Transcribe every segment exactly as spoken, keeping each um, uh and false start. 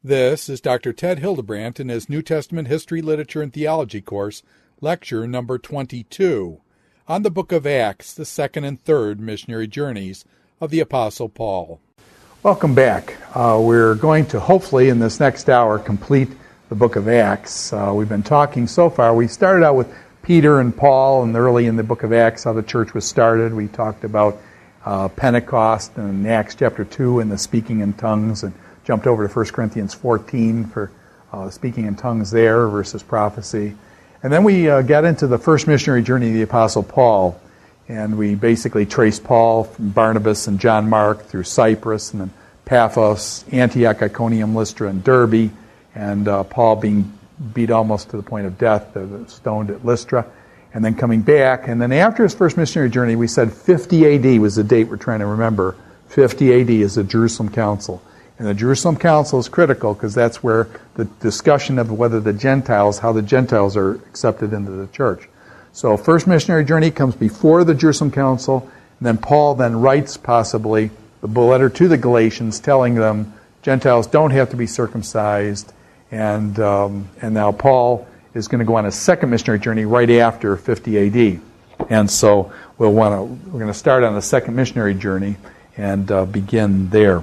This is Doctor Ted Hildebrandt in his New Testament History, Literature, and Theology course, lecture number twenty-two, on the book of Acts, the second and third missionary journeys of the Apostle Paul. Welcome back. Uh, we're going to hopefully in this next hour complete the book of Acts. Uh, we've been talking so far. We started out with Peter and Paul and early in the book of Acts, how the church was started. We talked about uh, Pentecost and Acts chapter two and the speaking in tongues, and jumped over to First Corinthians fourteen for uh, speaking in tongues there versus prophecy. And then we uh, got into the first missionary journey of the Apostle Paul, and we basically traced Paul from Barnabas and John Mark through Cyprus, and then Paphos, Antioch, Iconium, Lystra, and Derbe, and uh, Paul being beat almost to the point of death, uh, stoned at Lystra, and then coming back. And then after his first missionary journey, we said fifty A D was the date we're trying to remember. fifty A D is the Jerusalem Council. And the Jerusalem Council is critical because that's where the discussion of whether the Gentiles, how the Gentiles are accepted into the church. So first missionary journey comes before the Jerusalem Council, and then Paul then writes possibly the letter to the Galatians telling them Gentiles don't have to be circumcised, and um, and now Paul is going to go on a second missionary journey right after fifty A D. And so we'll want to we're going to start on the second missionary journey and uh, begin there.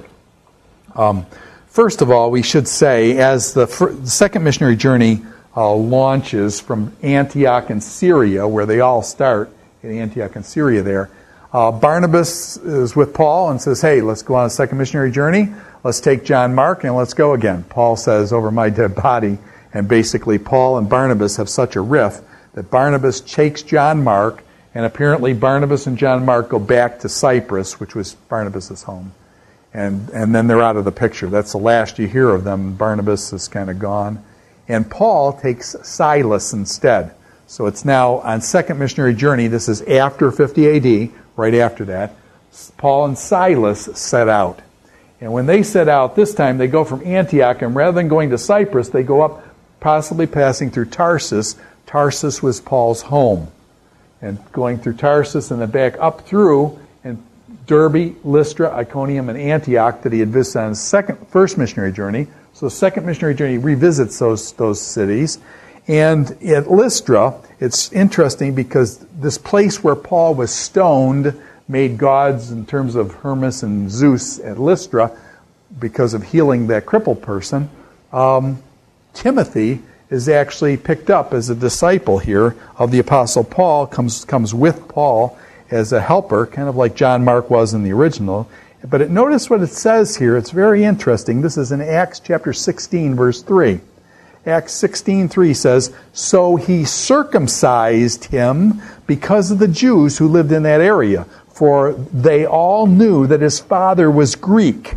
Um, first of all, we should say, as the, fir- the second missionary journey uh, launches from Antioch in Syria, where they all start in Antioch in Syria there, uh, Barnabas is with Paul and says, hey, let's go on a second missionary journey. Let's take John Mark and let's go again. Paul says, over my dead body. And basically, Paul and Barnabas have such a riff that Barnabas takes John Mark, and apparently Barnabas and John Mark go back to Cyprus, which was Barnabas' home. And and then they're out of the picture. That's the last you hear of them. Barnabas is kind of gone. And Paul takes Silas instead. So it's now on second missionary journey. This is after fifty A D, right after that. Paul and Silas set out. And when they set out, this time they go from Antioch, and rather than going to Cyprus, they go up, possibly passing through Tarsus. Tarsus was Paul's home. And going through Tarsus and then back up through, and Derbe, Lystra, Iconium, and Antioch that he had visited on his second, first missionary journey. So the second missionary journey revisits those, those cities. And at Lystra, it's interesting because this place where Paul was stoned made gods in terms of Hermes and Zeus at Lystra because of healing that crippled person. Um, Timothy is actually picked up as a disciple here of the Apostle Paul, comes comes with Paul as a helper, kind of like John Mark was in the original. But it, notice what it says here. It's very interesting. This is in Acts chapter sixteen, verse three. Acts sixteen three says, so he circumcised him because of the Jews who lived in that area, for they all knew that his father was Greek.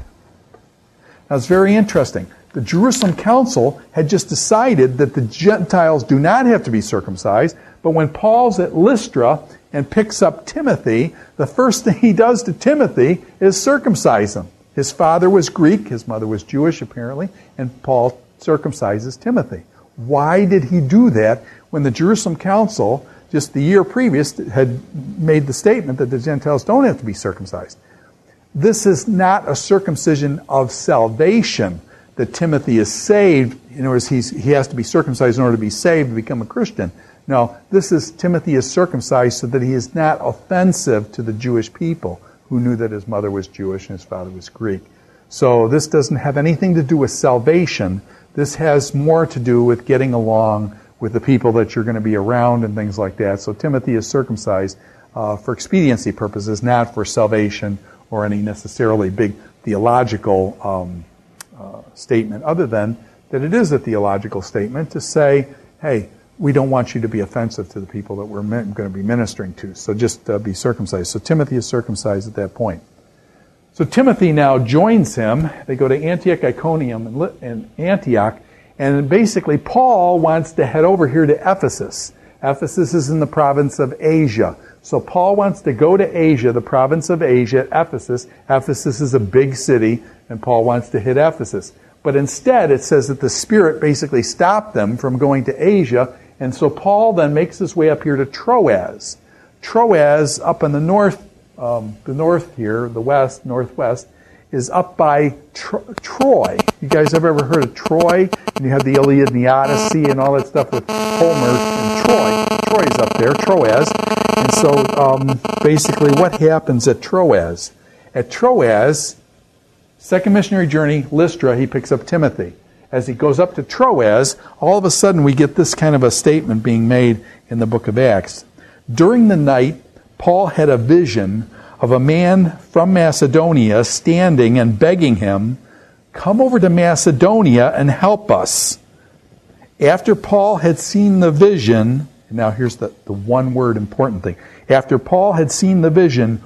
Now it's very interesting. The Jerusalem Council had just decided that the Gentiles do not have to be circumcised, but when Paul's at Lystra and picks up Timothy, the first thing he does to Timothy is circumcise him. His father was Greek, his mother was Jewish apparently, and Paul circumcises Timothy. Why did he do that when the Jerusalem Council, just the year previous, had made the statement that the Gentiles don't have to be circumcised? This is not a circumcision of salvation, that Timothy is saved. In other words, he's, he has to be circumcised in order to be saved, to become a Christian. No, this is Timothy is circumcised so that he is not offensive to the Jewish people who knew that his mother was Jewish and his father was Greek. So this doesn't have anything to do with salvation. This has more to do with getting along with the people that you're going to be around and things like that. So Timothy is circumcised uh, for expediency purposes, not for salvation or any necessarily big theological um, uh, statement, other than that it is a theological statement to say, hey, we don't want you to be offensive to the people that we're going to be ministering to. So just uh, be circumcised. So Timothy is circumcised at that point. So Timothy now joins him. They go to Antioch, Iconium, and, and Antioch. And basically Paul wants to head over here to Ephesus. Ephesus is in the province of Asia. So Paul wants to go to Asia, the province of Asia, Ephesus. Ephesus is a big city, and Paul wants to hit Ephesus. But instead, it says that the Spirit basically stopped them from going to Asia. And so Paul then makes his way up here to Troas. Troas, up in the north, um, the north here, the west, northwest, is up by Tro- Troy. You guys have ever heard of Troy? And you have the Iliad and the Odyssey and all that stuff with Homer and Troy. Troy's up there, Troas. And so um, basically what happens at Troas? At Troas, second missionary journey, Lystra, he picks up Timothy. As he goes up to Troas, all of a sudden we get this kind of a statement being made in the book of Acts. During the night, Paul had a vision of a man from Macedonia standing and begging him, "Come over to Macedonia and help us." After Paul had seen the vision, and now here's the, the one word important thing. After Paul had seen the vision,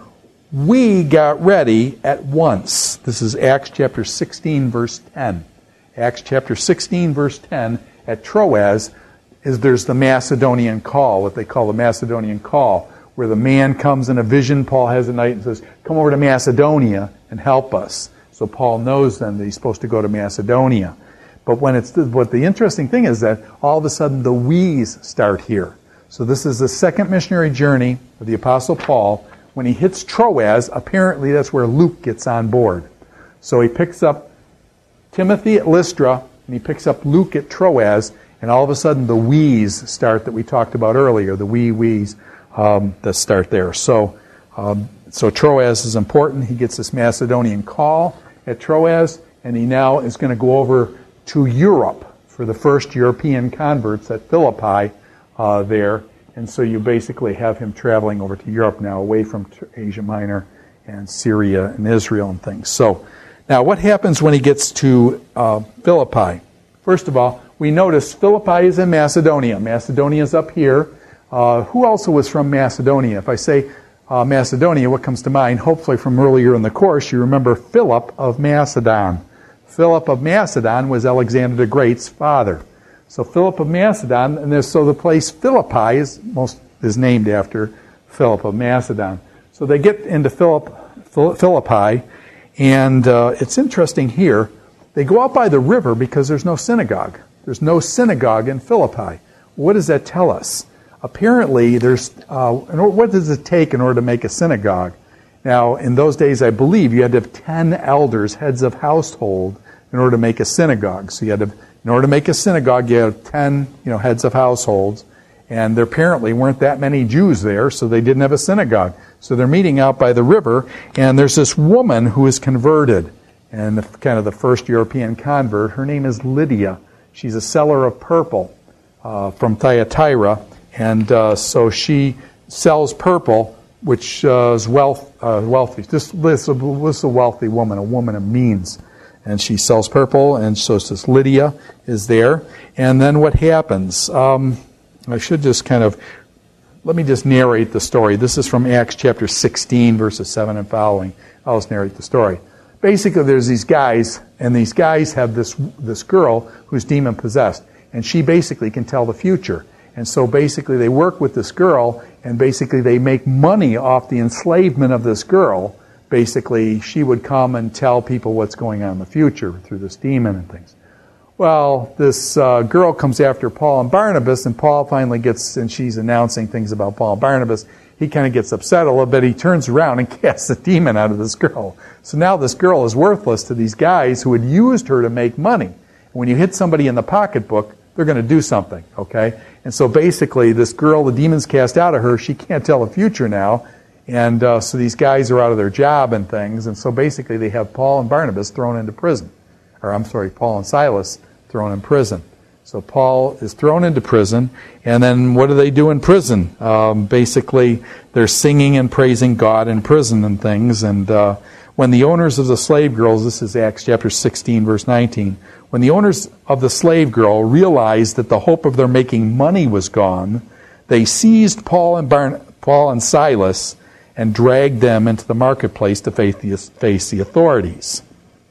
we got ready at once. This is Acts chapter sixteen, verse ten. Acts chapter sixteen, verse ten, at Troas, is there's the Macedonian call, what they call the Macedonian call, where the man comes in a vision, Paul has a night, and says, "Come over to Macedonia and help us." So Paul knows then that he's supposed to go to Macedonia. But when it's what the interesting thing is that all of a sudden the we's start here. So this is the second missionary journey of the Apostle Paul. When he hits Troas, apparently that's where Luke gets on board. So he picks up Timothy at Lystra, and he picks up Luke at Troas, and all of a sudden the we's start that we talked about earlier, the wee we's um, that start there. So, um, so Troas is important. He gets this Macedonian call at Troas, and he now is going to go over to Europe for the first European converts at Philippi uh, there. And so you basically have him traveling over to Europe now, away from Asia Minor and Syria and Israel and things. So now what happens when he gets to uh, Philippi? First of all, we notice Philippi is in Macedonia. Macedonia is up here. Uh, who also was from Macedonia? If I say uh, Macedonia, what comes to mind? Hopefully from earlier in the course, you remember Philip of Macedon. Philip of Macedon was Alexander the Great's father. So Philip of Macedon, and there's, so the place Philippi is most is named after Philip of Macedon. So they get into Philip, Philippi, and uh, it's interesting here. They go out by the river because there's no synagogue. There's no synagogue in Philippi. What does that tell us? Apparently, there's uh, what does it take in order to make a synagogue? Now, in those days, I believe you had to have ten elders, heads of household, in order to make a synagogue. So you had to, in order to make a synagogue, you had ten, you know, heads of households, and there apparently weren't that many Jews there, so they didn't have a synagogue. So they're meeting out by the river, and there's this woman who is converted, and the, kind of the first European convert. Her name is Lydia. She's a seller of purple uh, from Thyatira, and uh, so she sells purple, which uh, is wealth, uh, wealthy. This, this, this is a wealthy woman, a woman of means. And she sells purple, and so this Lydia is there. And then what happens? Um, I should just kind of, let me just narrate the story. This is from Acts chapter sixteen, verses seven and following. I'll just narrate the story. Basically, there's these guys, and these guys have this this girl who's demon-possessed, and she basically can tell the future. And so basically they work with this girl, and basically they make money off the enslavement of this girl. Basically, she would come and tell people what's going on in the future through this demon and things. Well, this uh, girl comes after Paul and Barnabas, and Paul finally gets, and she's announcing things about Paul and Barnabas. He kind of gets upset a little bit. He turns around and casts the demon out of this girl. So now this girl is worthless to these guys who had used her to make money. When you hit somebody in the pocketbook, they're going to do something, okay? And so basically, this girl, the demon's cast out of her, she can't tell the future now. And uh, so these guys are out of their job and things. And so basically, they have Paul and Barnabas thrown into prison. Or I'm sorry, Paul and Silas thrown in prison. So Paul is thrown into prison. And then what do they do in prison? Um, basically, they're singing and praising God in prison and things. And uh, when the owners of the slave girls, this is Acts chapter sixteen, verse nineteen, when the owners of the slave girl realized that the hope of their making money was gone, they seized Paul and Barn- Paul and Silas and dragged them into the marketplace to face the, face the authorities.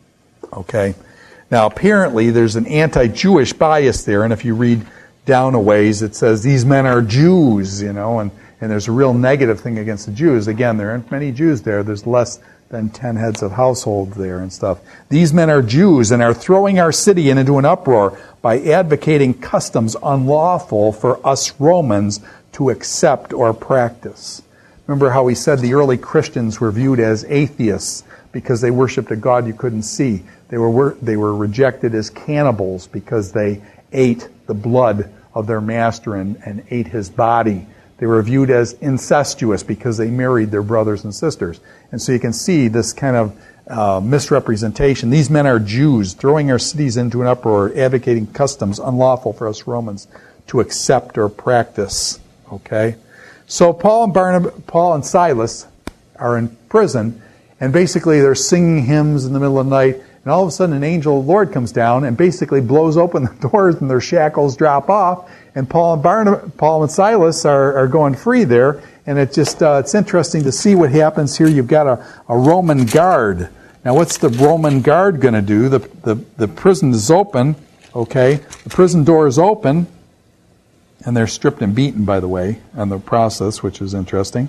Okay. Now, apparently, there's an anti-Jewish bias there, and if you read down a ways, it says these men are Jews, you know, and, and there's a real negative thing against the Jews. Again, there aren't many Jews there. There's less than ten heads of household there and stuff. These men are Jews and are throwing our city into an uproar by advocating customs unlawful for us Romans to accept or practice. Remember how we said the early Christians were viewed as atheists because they worshipped a God you couldn't see. They were they were rejected as cannibals because they ate the blood of their master and, and ate his body. They were viewed as incestuous because they married their brothers and sisters. And so you can see this kind of uh, misrepresentation. These men are Jews, throwing our cities into an uproar, advocating customs unlawful for us Romans to accept or practice. Okay? So Paul and Barnabas, Paul and Silas are in prison, and basically they're singing hymns in the middle of the night, and all of a sudden an angel of the Lord comes down and basically blows open the doors and their shackles drop off, and Paul and Barnabas, Paul and Silas are, are going free there. And it just uh, it's interesting to see what happens here. You've got a, a Roman guard. Now what's the Roman guard going to do? The, the, the prison is open, okay? The prison door is open, and they're stripped and beaten, by the way, on the process, which is interesting.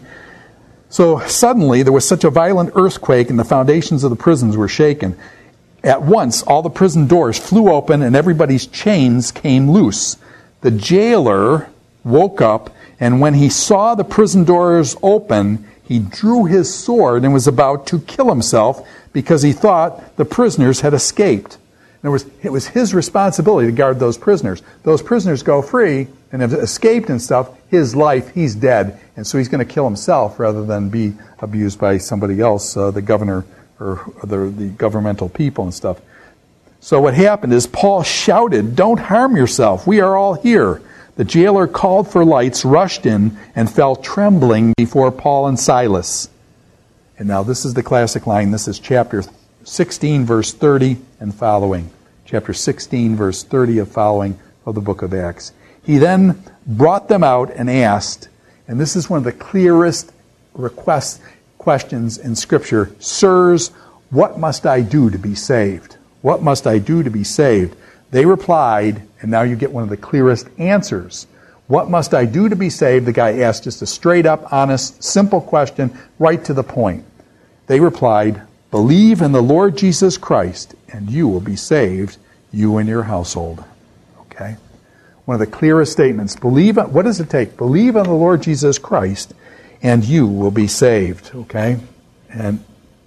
So suddenly there was such a violent earthquake and the foundations of the prisons were shaken. At once all the prison doors flew open and everybody's chains came loose. The jailer woke up, and when he saw the prison doors open, he drew his sword and was about to kill himself because he thought the prisoners had escaped. In other words, it was his responsibility to guard those prisoners. Those prisoners go free and have escaped and stuff. His life, he's dead. And so he's going to kill himself rather than be abused by somebody else, uh, the governor or the, the governmental people and stuff. So what happened is Paul shouted, "Don't harm yourself. We are all here." The jailer called for lights, rushed in, and fell trembling before Paul and Silas. And now this is the classic line. This is chapter sixteen, verse thirty and following. Chapter sixteen, verse thirty of following of the book of Acts. He then brought them out and asked, and this is one of the clearest requests, questions in Scripture, "Sirs, what must I do to be saved? What must I do to be saved?" They replied, and now you get one of the clearest answers. What must I do to be saved? The guy asked just a straight up, honest, simple question, right to the point. They replied, "Believe in the Lord Jesus Christ, and you will be saved, you and your household." Okay? One of the clearest statements. Believe. What does it take? Believe in the Lord Jesus Christ, and you will be saved. Okay? And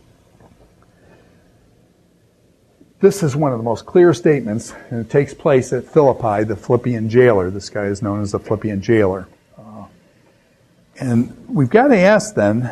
this is one of the most clear statements, and it takes place at Philippi, the Philippian jailer. This guy is known as the Philippian jailer. Uh, and we've got to ask then,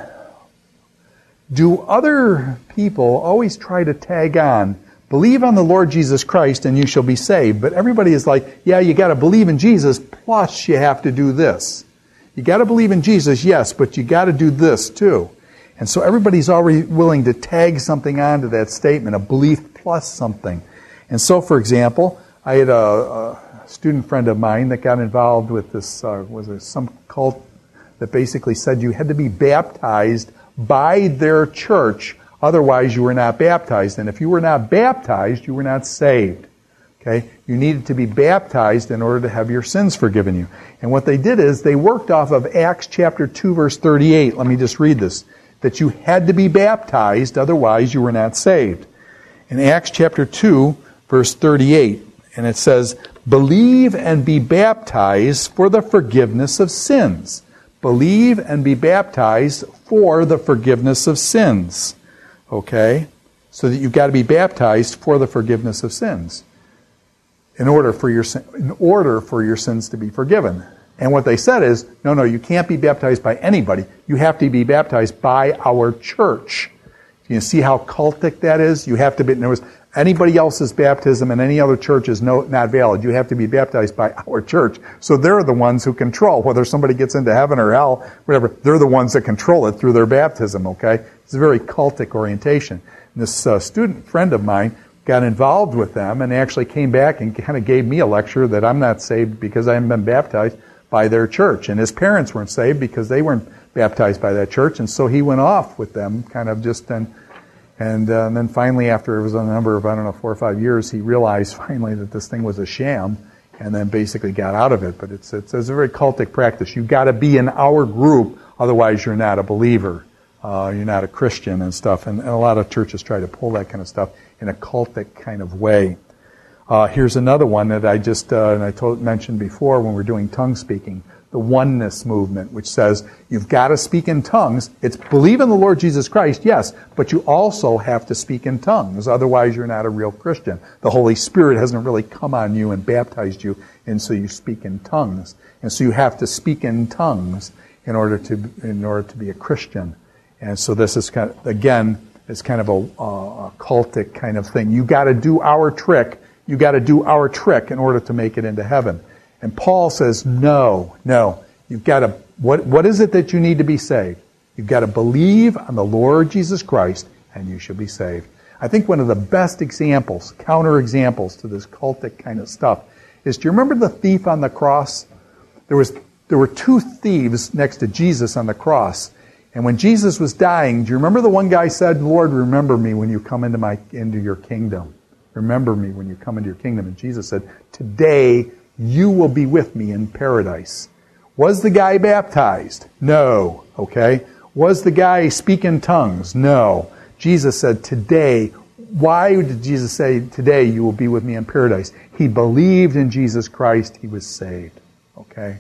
do other people always try to tag on, believe on the Lord Jesus Christ and you shall be saved? But everybody is like, yeah, you got to believe in Jesus, plus you have to do this. You got to believe in Jesus, yes, but you got to do this too. And so everybody's already willing to tag something onto that statement, a belief plus something. And so, for example, I had a, a student friend of mine that got involved with this, uh, was there some cult that basically said you had to be baptized by their church, otherwise you were not baptized. And if you were not baptized, you were not saved. Okay? You needed to be baptized in order to have your sins forgiven you. And what they did is they worked off of Acts chapter two, verse thirty-eight. Let me just read this. That you had to be baptized, otherwise you were not saved. In Acts chapter two, verse thirty-eight, and it says, "Believe and be baptized for the forgiveness of sins." Believe and be baptized for the forgiveness of sins. Okay? So that you've got to be baptized for the forgiveness of sins. In order for your in order for your sins to be forgiven. And what they said is, no, no, you can't be baptized by anybody. You have to be baptized by our church. You see how cultic that is? You have to be, in other words, anybody else's baptism in any other church is no, not valid. You have to be baptized by our church. So they're the ones who control whether somebody gets into heaven or hell, whatever. They're the ones that control it through their baptism, okay? It's a very cultic orientation. And this uh, student friend of mine got involved with them and actually came back and kind of gave me a lecture that I'm not saved because I haven't been baptized by their church. And his parents weren't saved because they weren't baptized by that church. And so he went off with them kind of just and and, uh, and then finally after it was a number of, I don't know, four or five years, he realized finally that this thing was a sham and then basically got out of it. But it's, it's, it's a very cultic practice. You've got to be in our group, otherwise you're not a believer. Uh, you're not a Christian and stuff. And, and a lot of churches try to pull that kind of stuff in a cultic kind of way. Uh, here's another one that I just uh, and I told, mentioned before when we're doing tongue speaking. the oneness movement, which says you've got to speak in tongues. It's believe in the Lord Jesus Christ, yes, but you also have to speak in tongues. Otherwise, you're not a real Christian. The Holy Spirit hasn't really come on you and baptized you, and so you speak in tongues. And so you have to speak in tongues in order to in order to be a Christian. And so this is kind of, again, it's kind of a, a cultic kind of thing. You got to do our trick. You got to do our trick in order to make it into heaven. And Paul says, no, no. You've got to, what, what is it that you need to be saved? You've got to believe on the Lord Jesus Christ, and you shall be saved. I think one of the best examples, counter examples to this cultic kind of stuff, is, do you remember the thief on the cross? There was, there were two thieves next to Jesus on the cross. And when Jesus was dying, do you remember the one guy said, Lord, remember me when you come into my, into your kingdom. Remember me when you come into your kingdom. And Jesus said, today you will be with me in paradise. Was the guy baptized? No. Okay. Was the guy speak in tongues? No. Jesus said, today, why did Jesus say, today you will be with me in paradise? He believed in Jesus Christ. He was saved. Okay.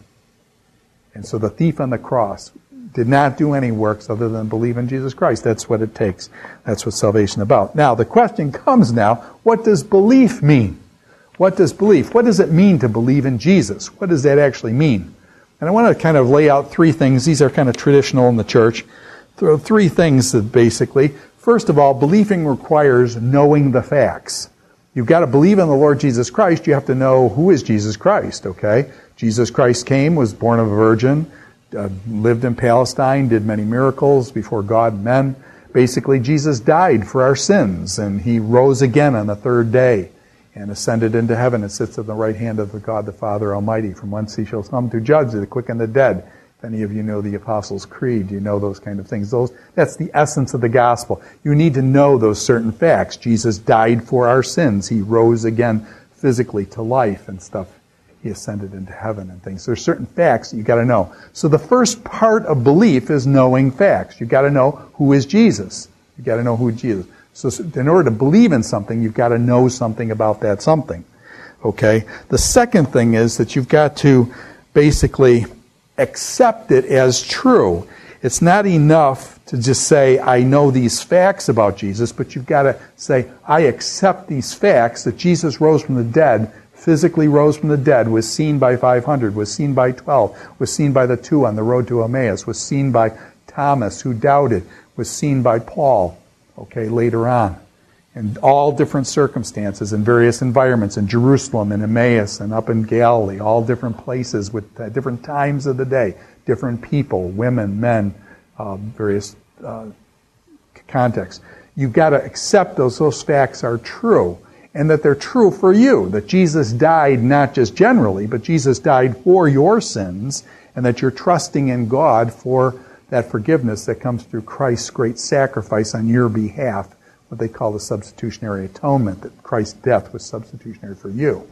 And so the thief on the cross did not do any works other than believe in Jesus Christ. That's what it takes. That's what salvation is about. Now, the question comes now, what does belief mean? What does belief? What does it mean to believe in Jesus? What does that actually mean? And I want to kind of lay out three things. These are kind of traditional in the church. Three things that basically. First of all, believing requires knowing the facts. You've got to believe in the Lord Jesus Christ. You have to know who is Jesus Christ, okay? Jesus Christ came, was born of a virgin, uh, lived in Palestine, did many miracles before God and men. Basically, Jesus died for our sins, and he rose again on the third day and ascended into heaven and sits at the right hand of the God the Father Almighty, from whence he shall come to judge the quick and the dead. If any of you know the Apostles' Creed, you know those kind of things. Those, that's the essence of the gospel. You need to know those certain facts. Jesus died for our sins. He rose again physically to life and stuff. He ascended into heaven and things. There's certain facts that you've got to know. So the first part of belief is knowing facts. You've got to know who is Jesus. You've got to know who is Jesus. So in order to believe in something, you've got to know something about that something. Okay? The second thing is that you've got to basically accept it as true. It's not enough to just say, I know these facts about Jesus, but you've got to say, I accept these facts that Jesus rose from the dead, physically rose from the dead, was seen by five hundred, was seen by twelve, was seen by the two on the road to Emmaus, was seen by Thomas, who doubted, was seen by Paul, okay, later on. In all different circumstances, in various environments, in Jerusalem, in Emmaus, and up in Galilee, all different places with uh, different times of the day, different people, women, men, uh, various uh, contexts. You've got to accept those, those facts are true, and that they're true for you, that Jesus died not just generally, but Jesus died for your sins, and that you're trusting in God for that forgiveness that comes through Christ's great sacrifice on your behalf, what they call the substitutionary atonement, that Christ's death was substitutionary for you.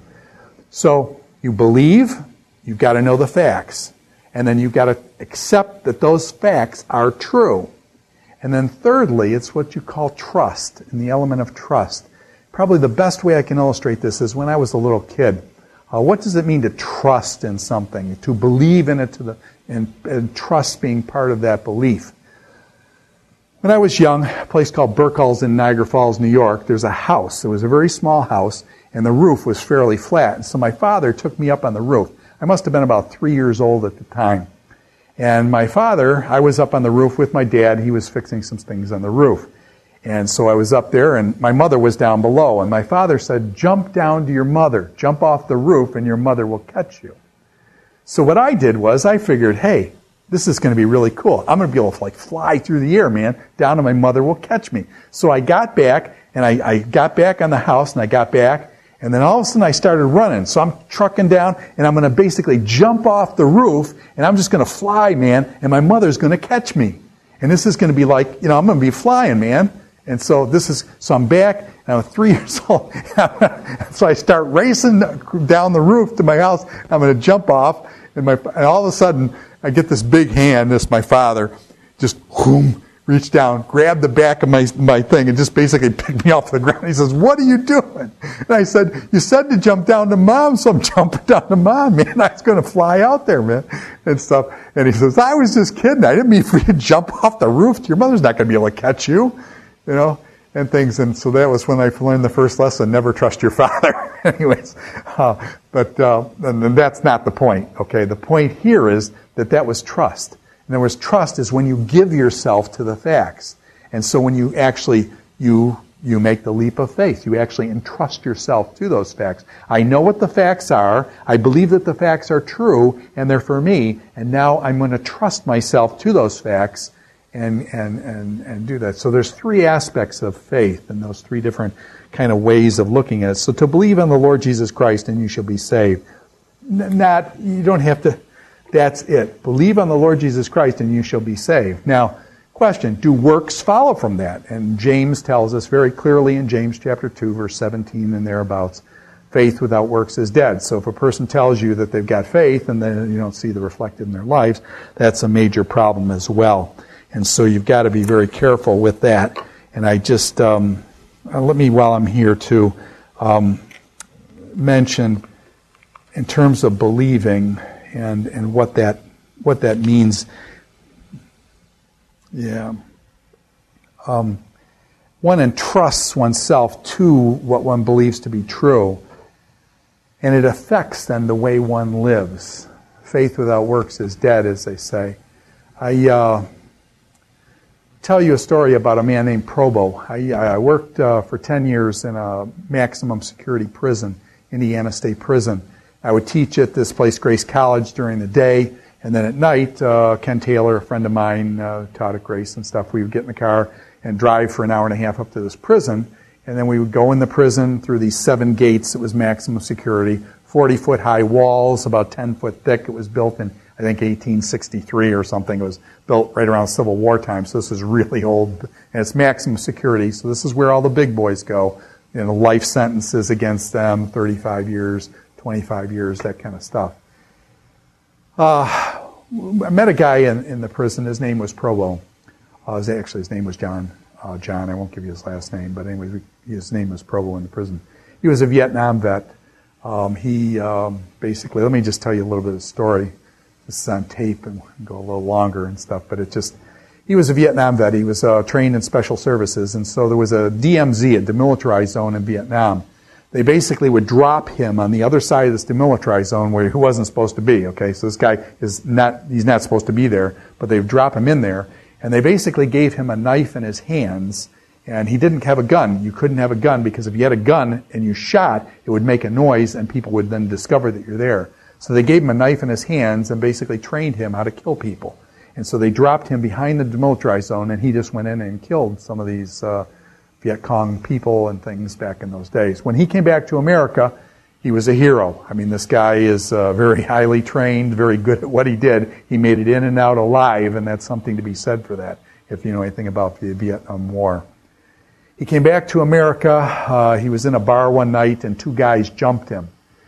So you believe, you've got to know the facts, and then you've got to accept that those facts are true. And then thirdly, it's what you call trust, and the element of trust. Probably the best way I can illustrate this is when I was a little kid. Uh, what does it mean to trust in something, to believe in it, to the and, and trust being part of that belief? When I was young, a place called Burkhalls in Niagara Falls, New York, there's a house. It was a very small house, and the roof was fairly flat. And so my father took me up on the roof. I must have been about three years old at the time. And my father, I was up on the roof with my dad. He was fixing some things on the roof. And so I was up there, and my mother was down below. And my father said, jump down to your mother. Jump off the roof, and your mother will catch you. So what I did was I figured, hey, this is going to be really cool. I'm going to be able to like fly through the air, man, down and my mother will catch me. So I got back, and I, I got back on the house, and I got back, and then all of a sudden I started running. So I'm trucking down, and I'm going to basically jump off the roof, and I'm just going to fly, man, and my mother's going to catch me. And this is going to be like, you know, I'm going to be flying, man. And so this is, so I'm back, and I'm three years old. So I start racing down the roof to my house. I'm going to jump off, and my, and all of a sudden, I get this big hand, this my father, just whoom, reached down, grabbed the back of my my thing, and just basically picked me off the ground. He says, "What are you doing?" And I said, "You said to jump down to Mom, so I'm jumping down to Mom, man. I was going to fly out there, man," and stuff. And he says, "I was just kidding. I didn't mean for you to jump off the roof. Your mother's not going to be able to catch you, you know." And things, and so that was when I learned the first lesson: never trust your father. Anyways, uh, but uh, and that's not the point. Okay, the point here is that that was trust. In other words, trust is when you give yourself to the facts, and so when you actually you you make the leap of faith, you actually entrust yourself to those facts. I know what the facts are. I believe that the facts are true, and they're for me. And now I'm going to trust myself to those facts. And, and, and, and do that. So there's three aspects of faith and those three different kind of ways of looking at it. So to believe on the Lord Jesus Christ and you shall be saved. Not, you don't have to, that's it. Believe on the Lord Jesus Christ and you shall be saved. Now, question, do works follow from that? And James tells us very clearly in James chapter two, verse seventeen and thereabouts, faith without works is dead. So if a person tells you that they've got faith and then you don't see the reflected in their lives, that's a major problem as well. And so you've got to be very careful with that. And I just, um, let me, while I'm here, to um, mention in terms of believing and, and what that what that means. Yeah. Um, one entrusts oneself to what one believes to be true. And it affects then the way one lives. Faith without works is dead, as they say. I... Uh, tell you a story about a man named Probo. I, I worked uh, for ten years in a maximum security prison, Indiana State Prison. I would teach at this place, Grace College, during the day, and then at night, uh, Ken Taylor, a friend of mine, uh, taught at Grace and stuff. We would get in the car and drive for an hour and a half up to this prison, and then we would go in the prison through these seven gates. It was maximum security, forty-foot high walls, about ten foot thick. It was built in, I think, eighteen sixty-three or something. It was built right around Civil War time, so this is really old. And it's maximum security, so this is where all the big boys go. You know, life sentences against them, thirty-five years, twenty-five years, that kind of stuff. Uh, I met a guy in, in the prison. His name was Provo. Uh, his, actually, his name was John. Uh, John, I won't give you his last name, but anyway, his name was Provo in the prison. He was a Vietnam vet. Um, he um, basically, let me just tell you a little bit of the story. This is on tape and go a little longer and stuff, but it just, he was a Vietnam vet. He was uh, trained in special services, and so there was a D M Z, a demilitarized zone in Vietnam. They basically would drop him on the other side of this demilitarized zone where he wasn't supposed to be, okay? So this guy is not, he's not supposed to be there, but they would drop him in there, and they basically gave him a knife in his hands, and he didn't have a gun. You couldn't have a gun because if you had a gun and you shot, it would make a noise and people would then discover that you're there. So they gave him a knife in his hands and basically trained him how to kill people. And so they dropped him behind the demilitarized zone, and he just went in and killed some of these uh, Viet Cong people and things back in those days. When he came back to America, he was a hero. I mean, this guy is uh, very highly trained, very good at what he did. He made it in and out alive, and that's something to be said for that, if you know anything about the Vietnam War. He came back to America. Uh, he was in a bar one night, and two guys jumped him.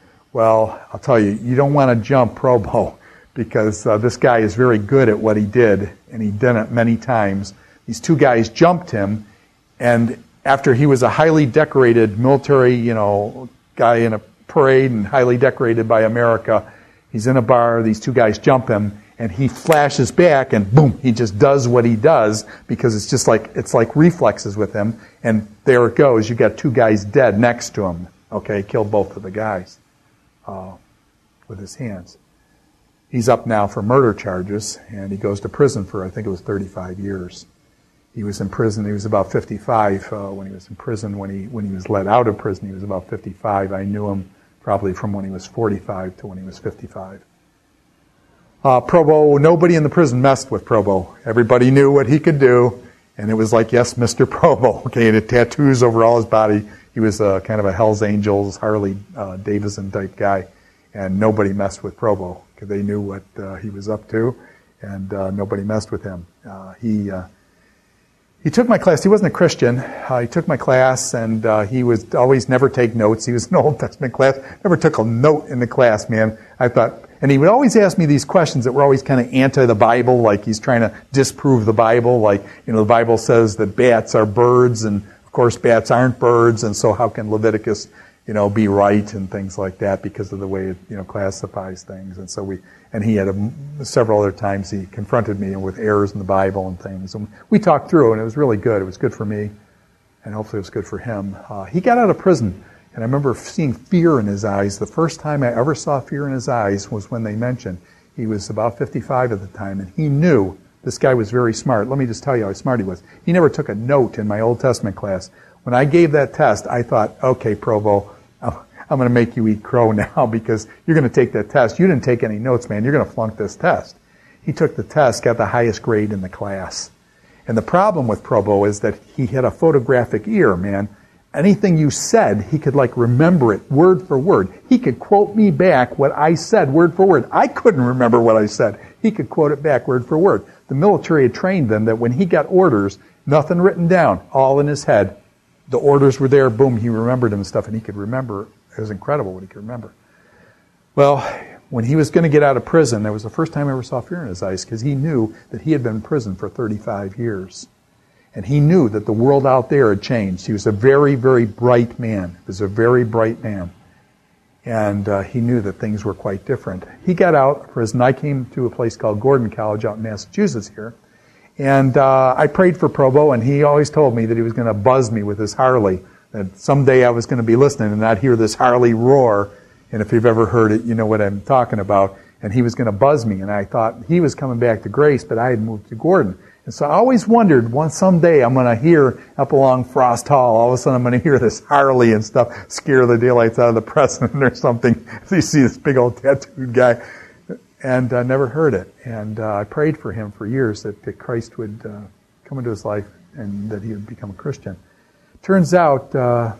Well, I'll tell you, you don't want to jump Probo because uh, this guy is very good at what he did, and he'd done it many times. These two guys jumped him, and after he was a highly decorated military, you know, guy in a parade and highly decorated by America, he's in a bar, these two guys jump him, and he flashes back, and boom, he just does what he does because it's just like, it's like reflexes with him, and there it goes. You got two guys dead next to him. Okay, killed both of the guys. Uh, with his hands. He's up now for murder charges, and he goes to prison for, I think it was thirty-five years. He was in prison, he was about fifty-five uh, when he was in prison. When he when he was let out of prison, he was about fifty-five. I knew him probably from when he was forty-five to when he was fifty-five. Uh, Probo, nobody in the prison messed with Probo. Everybody knew what he could do, and it was like, yes, Mister Probo. Okay, and it tattoos over all his body. He was a, kind of a Hells Angels, Harley uh, Davidson type guy, and nobody messed with Probo because they knew what uh, he was up to, and uh, nobody messed with him. Uh, he uh, he took my class. He wasn't a Christian. Uh, he took my class, and uh, he was always never take notes. He was an Old Testament class. Never took a note in the class, man. I thought, And he would always ask me these questions that were always kind of anti the Bible, like he's trying to disprove the Bible. Like, you know, the Bible says that bats are birds, and of course bats aren't birds, and so how can Leviticus, you know, be right and things like that because of the way it, you know, classifies things. And so we, and he had a, several other times he confronted me with errors in the Bible and things. And we talked through, and it was really good. It was good for me, and hopefully it was good for him. Uh, he got out of prison, and I remember seeing fear in his eyes. The first time I ever saw fear in his eyes was when they mentioned he was about fifty-five at the time, and he knew this guy was very smart. Let me just tell you how smart he was. He never took a note in my Old Testament class. When I gave that test, I thought, okay, Provo, I'm going to make you eat crow now because you're going to take that test. You didn't take any notes, man. You're going to flunk this test. He took the test, got the highest grade in the class. And the problem with Provo is that he had a photographic ear, man. Anything you said, he could like remember it word for word. He could quote me back what I said word for word. I couldn't remember what I said. He could quote it back word for word. The military had trained them that when he got orders, nothing written down, all in his head. The orders were there, boom, he remembered them and stuff, and he could remember. It was incredible what he could remember. Well, when he was going to get out of prison, that was the first time I ever saw fear in his eyes because he knew that he had been in prison for thirty-five years. And he knew that the world out there had changed. He was a very, very bright man. He was a very bright man. And uh, he knew that things were quite different. He got out of prison. I came to a place called Gordon College out in Massachusetts here. And uh, I prayed for Provo, and he always told me that he was going to buzz me with his Harley. That someday I was going to be listening and not hear this Harley roar. And if you've ever heard it, you know what I'm talking about. And he was going to buzz me. And I thought he was coming back to Grace, but I had moved to Gordon. And so I always wondered, one someday I'm going to hear up along Frost Hall, all of a sudden I'm going to hear this Harley and stuff scare the daylights out of the president or something. So you see this big old tattooed guy. And I never heard it. And uh, I prayed for him for years that, that Christ would uh, come into his life and that he would become a Christian. Turns out, uh,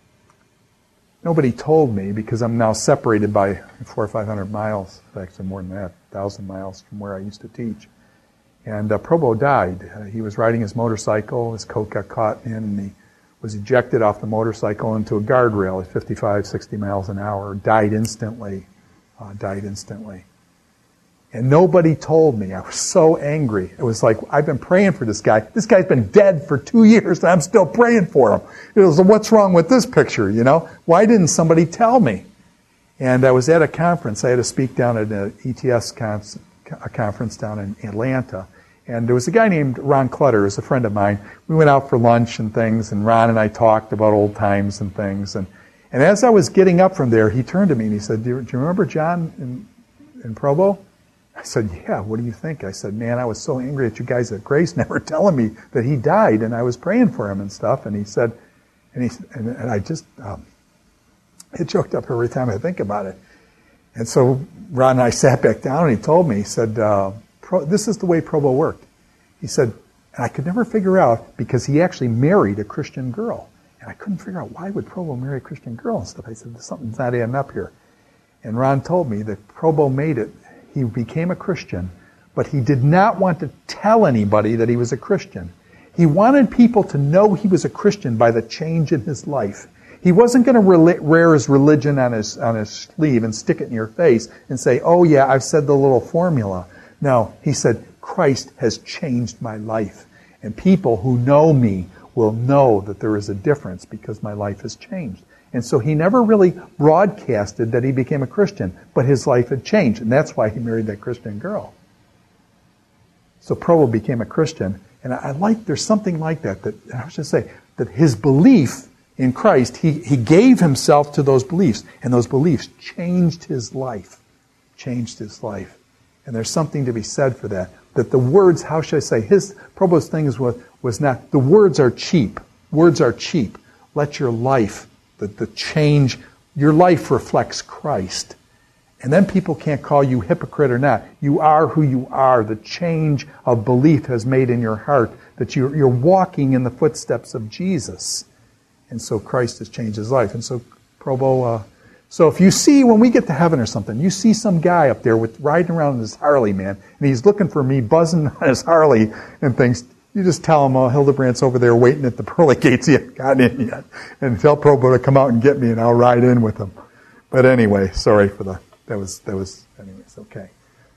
nobody told me because I'm now separated by four or five hundred miles, actually more than that, a thousand miles from where I used to teach. And uh, Provo died. Uh, he was riding his motorcycle, his coat got caught in, and he was ejected off the motorcycle into a guardrail at fifty-five, sixty miles an hour, died instantly, uh, died instantly. And nobody told me. I was so angry. It was like, I've been praying for this guy. This guy's been dead for two years, and I'm still praying for him. It was, what's wrong with this picture, you know? Why didn't somebody tell me? And I was at a conference. I had to speak down at an E T S con- a conference down in Atlanta. And there was a guy named Ron Clutter, who's a friend of mine. We went out for lunch and things, and Ron and I talked about old times and things. And, and as I was getting up from there, he turned to me and he said, do you, do you remember John in, in Provo? I said, yeah, what do you think? I said, man, I was so angry at you guys at Grace never telling me that he died, and I was praying for him and stuff. And he said, and he and, and I just, um, it choked up every time I think about it. And so Ron and I sat back down, and he told me, he said, uh, Pro, this is the way Provo worked. He said, and I could never figure out, because he actually married a Christian girl. And I couldn't figure out, why would Provo marry a Christian girl and stuff? I said, something's not adding up here. And Ron told me that Provo made it. He became a Christian, but he did not want to tell anybody that he was a Christian. He wanted people to know he was a Christian by the change in his life. He wasn't going to wear his religion on his on his sleeve and stick it in your face and say, oh yeah, I've said the little formula. No, he said, Christ has changed my life. And people who know me will know that there is a difference because my life has changed. And so he never really broadcasted that he became a Christian, but his life had changed, and that's why he married that Christian girl. So Provo became a Christian, and I like, there's something like that, that I was just say, that his belief in Christ, he, he gave himself to those beliefs, and those beliefs changed his life, changed his life. And there's something to be said for that, that the words, how should I say, his, Provo's thing was, was not, the words are cheap, words are cheap. Let your life The, the change, your life reflects Christ. And then people can't call you hypocrite or not. You are who you are. The change of belief has made in your heart that you're, you're walking in the footsteps of Jesus. And so Christ has changed his life. And so Provo, uh, so if you see, when we get to heaven or something, you see some guy up there with riding around in his Harley, man, and he's looking for me, buzzing on his Harley and things. You just tell him, oh, Hildebrandt's over there waiting at the pearly gates. He hasn't gotten in yet. And tell Provo to come out and get me, and I'll ride in with him. But anyway, sorry for the That was, that was, anyways, okay.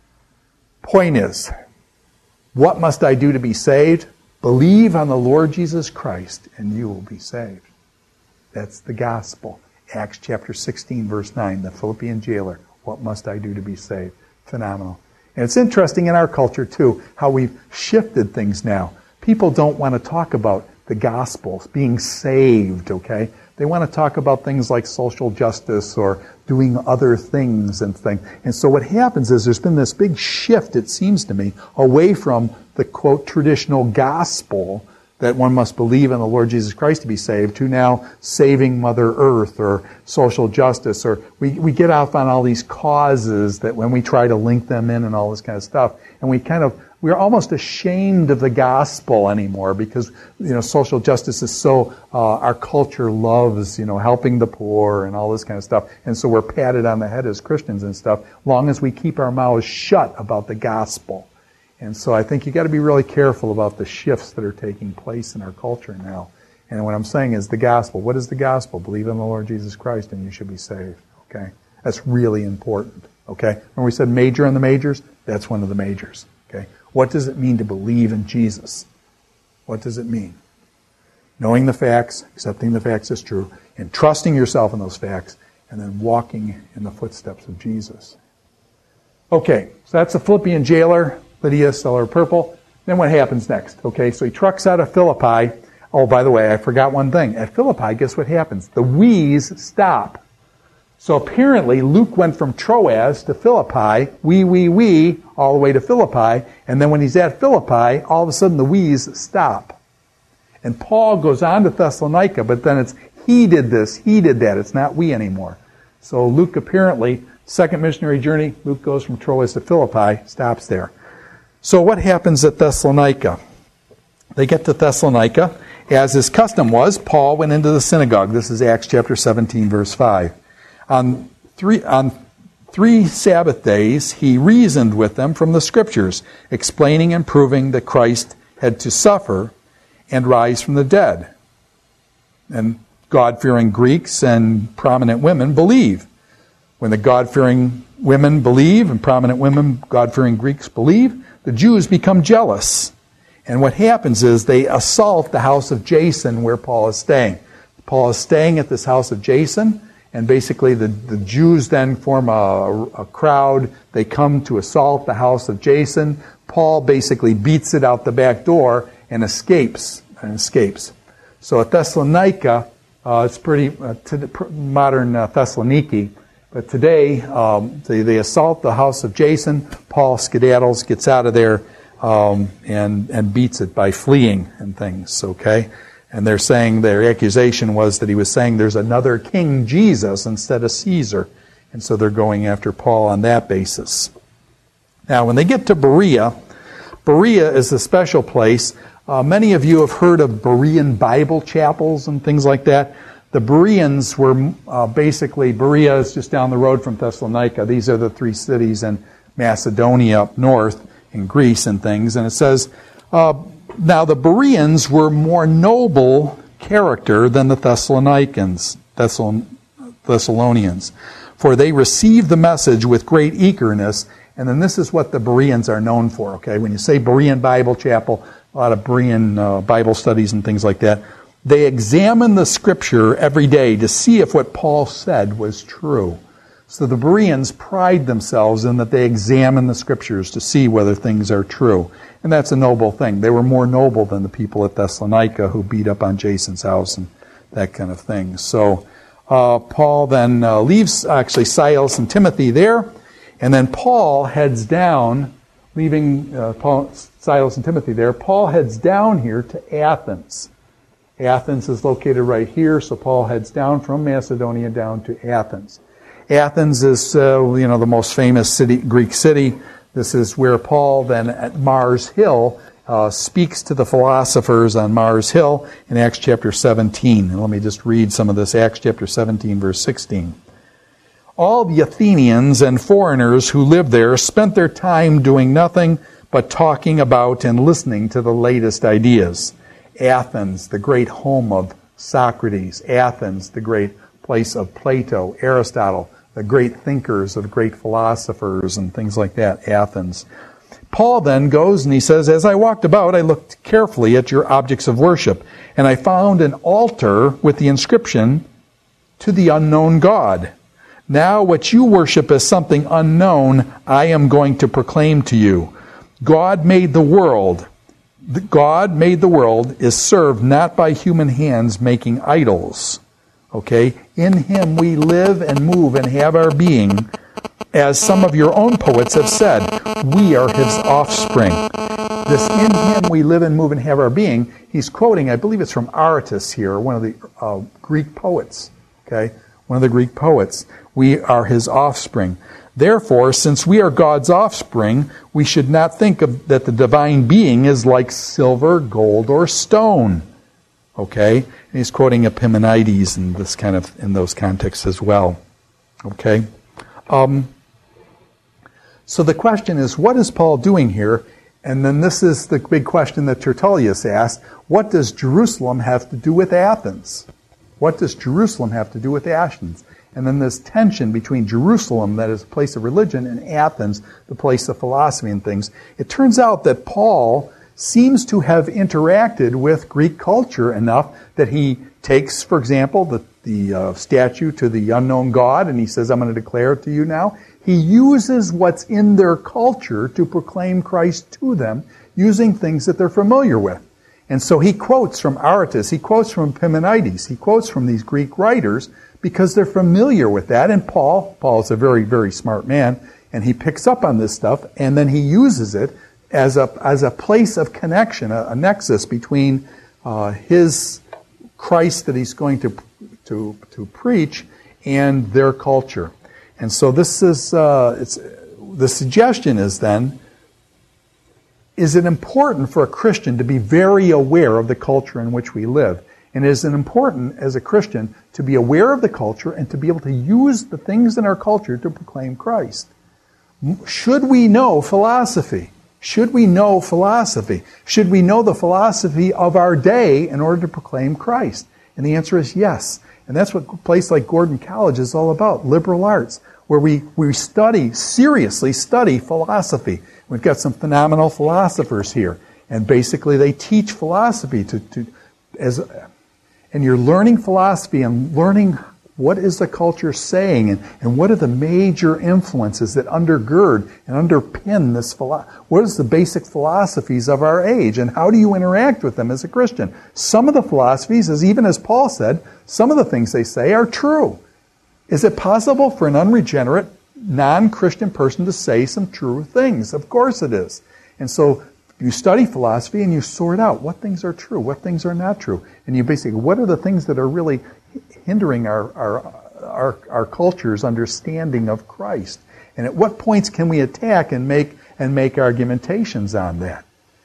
Point is, what must I do to be saved? Believe on the Lord Jesus Christ, and you will be saved. That's the gospel. Acts chapter sixteen, verse nine, the Philippian jailer. What must I do to be saved? Phenomenal. And it's interesting in our culture, too, how we've shifted things now. People don't want to talk about the gospel, being saved, okay? They want to talk about things like social justice or doing other things and things. And so what happens is there's been this big shift, it seems to me, away from the, quote, traditional gospel that one must believe in the Lord Jesus Christ to be saved, to now saving Mother Earth or social justice. Or we, we get off on all these causes that when we try to link them in and all this kind of stuff, and we kind of, we're almost ashamed of the gospel anymore because, you know, social justice is so, uh, our culture loves, you know, helping the poor and all this kind of stuff. And so we're patted on the head as Christians and stuff, long as we keep our mouths shut about the gospel. And so I think you got to be really careful about the shifts that are taking place in our culture now. And what I'm saying is the gospel. What is the gospel? Believe in the Lord Jesus Christ and you should be saved. Okay? That's really important. Okay? When we said major in the majors, that's one of the majors. Okay? What does it mean to believe in Jesus? What does it mean? Knowing the facts, accepting the facts as true, and trusting yourself in those facts, and then walking in the footsteps of Jesus. Okay, so that's the Philippian jailer, Lydia, seller of purple. Then what happens next? Okay, so he trucks out of Philippi. Oh, by the way, I forgot one thing. At Philippi, guess what happens? The we's stop. So apparently, Luke went from Troas to Philippi, wee, wee, wee, all the way to Philippi. And then when he's at Philippi, all of a sudden the we's stop. And Paul goes on to Thessalonica, but then it's he did this, he did that. It's not we anymore. So Luke apparently, second missionary journey, Luke goes from Troas to Philippi, stops there. So what happens at Thessalonica? They get to Thessalonica. As his custom was, Paul went into the synagogue. This is Acts chapter seventeen, verse five. On three, on three Sabbath days, he reasoned with them from the Scriptures, explaining and proving that Christ had to suffer and rise from the dead. And God-fearing Greeks and prominent women believe. When the God-fearing women believe, and prominent women, God-fearing Greeks believe, the Jews become jealous. And what happens is they assault the house of Jason where Paul is staying. Paul is staying at this house of Jason, and basically the, the Jews then form a, a crowd. They come to assault the house of Jason. Paul basically beats it out the back door and escapes. And escapes. So at Thessalonica, uh, it's pretty uh, to, modern uh, Thessaloniki. But today, um, they, they assault the house of Jason. Paul skedaddles, gets out of there, um, and and beats it by fleeing and things. Okay, and they're saying their accusation was that he was saying there's another King Jesus instead of Caesar, and so they're going after Paul on that basis. Now, when they get to Berea, Berea is a special place. Uh, many of you have heard of Berean Bible chapels and things like that. The Bereans were uh, basically, Berea is just down the road from Thessalonica. These are the three cities in Macedonia up north, in Greece and things. And it says, uh, now the Bereans were more noble character than the Thessalonians, Thessalon- Thessalonians, for they received the message with great eagerness. And then this is what the Bereans are known for, okay? When you say Berean Bible Chapel, a lot of Berean uh, Bible studies and things like that, they examine the Scripture every day to see if what Paul said was true. So the Bereans pride themselves in that they examine the Scriptures to see whether things are true. And that's a noble thing. They were more noble than the people at Thessalonica who beat up on Jason's house and that kind of thing. So uh, Paul then uh, leaves, actually, Silas and Timothy there. And then Paul heads down, leaving uh, Paul, Silas and Timothy there. Paul heads down here to Athens. Athens is located right here, so Paul heads down from Macedonia down to Athens. Athens is, uh, you know, the most famous city, Greek city. This is where Paul then at Mars Hill uh, speaks to the philosophers on Mars Hill in Acts chapter seventeen. And let me just read some of this. Acts chapter seventeen, verse sixteen. All the Athenians and foreigners who lived there spent their time doing nothing but talking about and listening to the latest ideas. Athens, the great home of Socrates. Athens, the great place of Plato, Aristotle. the great thinkers, of great philosophers and things like that, Athens. Paul then goes and he says, as I walked about, I looked carefully at your objects of worship, and I found an altar with the inscription, to the unknown God. Now what you worship as something unknown, I am going to proclaim to you. God made the world. The God made the world is served not by human hands making idols. Okay? In Him we live and move and have our being. As some of your own poets have said, we are His offspring. This in Him we live and move and have our being, he's quoting, I believe it's from Aratus here, one of the uh, Greek poets. Okay? One of the Greek poets. We are His offspring. Therefore, since we are God's offspring, we should not think of that the divine being is like silver, gold, or stone. Okay? And he's quoting Epimenides in this kind of in those contexts as well. Okay? Um, so the question is, what is Paul doing here? And then this is the big question that Tertullius asked. What does Jerusalem have to do with Athens? What does Jerusalem have to do with Athens? And then this tension between Jerusalem, that is a place of religion, and Athens, the place of philosophy and things. It turns out that Paul seems to have interacted with Greek culture enough that he takes, for example, the, the uh, statue to the unknown God, and he says, I'm going to declare it to you now. He uses what's in their culture to proclaim Christ to them, using things that they're familiar with. And so he quotes from Aratus, he quotes from Epimenides, he quotes from these Greek writers, because they're familiar with that. And Paul, Paul's a very, very smart man, and he picks up on this stuff, and then he uses it as a as a place of connection, a, a nexus between uh, his Christ that he's going to to to preach and their culture. And so this is uh, it's the suggestion is then, is it important for a Christian to be very aware of the culture in which we live? And is it important as a Christian to be aware of the culture and to be able to use the things in our culture to proclaim Christ? Should we know philosophy? Should we know philosophy? Should we know the philosophy of our day in order to proclaim Christ? And the answer is yes. And that's what a place like Gordon College is all about, liberal arts, where we, we study, seriously study philosophy. We've got some phenomenal philosophers here. And basically they teach philosophy to, to as and you're learning philosophy and learning what is the culture saying and, and what are the major influences that undergird and underpin this philosophy. What is the basic philosophies of our age and how do you interact with them as a Christian? Some of the philosophies, as even as Paul said, some of the things they say are true. Is it possible for an unregenerate, non-Christian person to say some true things? Of course it is. And so you study philosophy and you sort out what things are true, what things are not true. And you basically, what are the things that are really hindering our, our, our, our culture's understanding of Christ? And at what points can we attack and make, and make argumentations on that?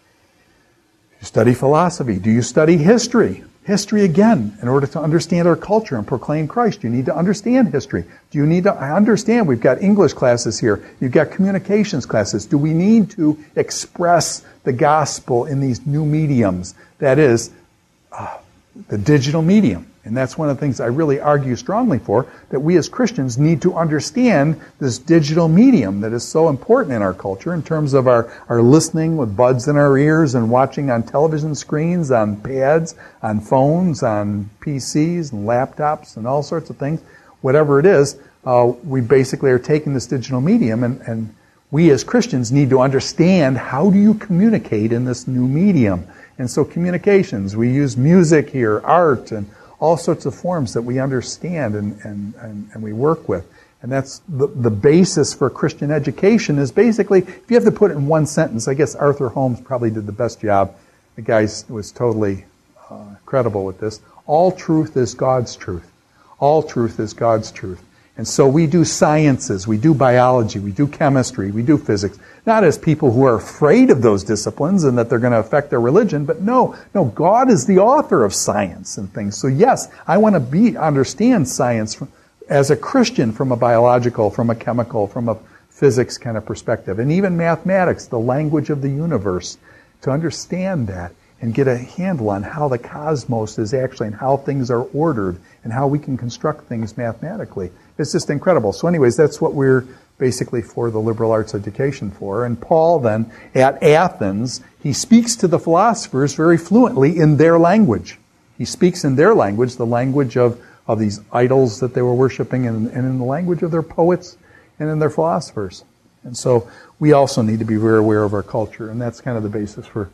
You study philosophy. Do you study history? History, again, in order to understand our culture and proclaim Christ, you need to understand history. Do you need to understand, we've got English classes here, you've got communications classes. Do we need to express the gospel in these new mediums? That is, uh, the digital medium. And that's one of the things I really argue strongly for, that we as Christians need to understand this digital medium that is so important in our culture in terms of our, our listening with buds in our ears and watching on television screens, on pads, on phones, on P Cs and laptops and all sorts of things. Whatever it is, uh, we basically are taking this digital medium and, and we as Christians need to understand how do you communicate in this new medium. And so communications, we use music here, art, and all sorts of forms that we understand and, and, and, and we work with. And that's the, the basis for Christian education is basically, if you have to put it in one sentence, I guess Arthur Holmes probably did the best job. The guy was totally uh, credible with this. All truth is God's truth. All truth is God's truth. And so we do sciences, we do biology, we do chemistry, we do physics, not as people who are afraid of those disciplines and that they're going to affect their religion, but no, no, God is the author of science and things. So yes, I want to be understand science from, as a Christian from a biological, from a chemical, from a physics kind of perspective, and even mathematics, the language of the universe, to understand that and get a handle on how the cosmos is actually and how things are ordered and how we can construct things mathematically. It's just incredible. So anyways, that's what we're basically for the liberal arts education for. And Paul then, at Athens, he speaks to the philosophers very fluently in their language. He speaks in their language, the language of, of these idols that they were worshiping, and, and in the language of their poets and in their philosophers. And so we also need to be very aware of our culture, and that's kind of the basis for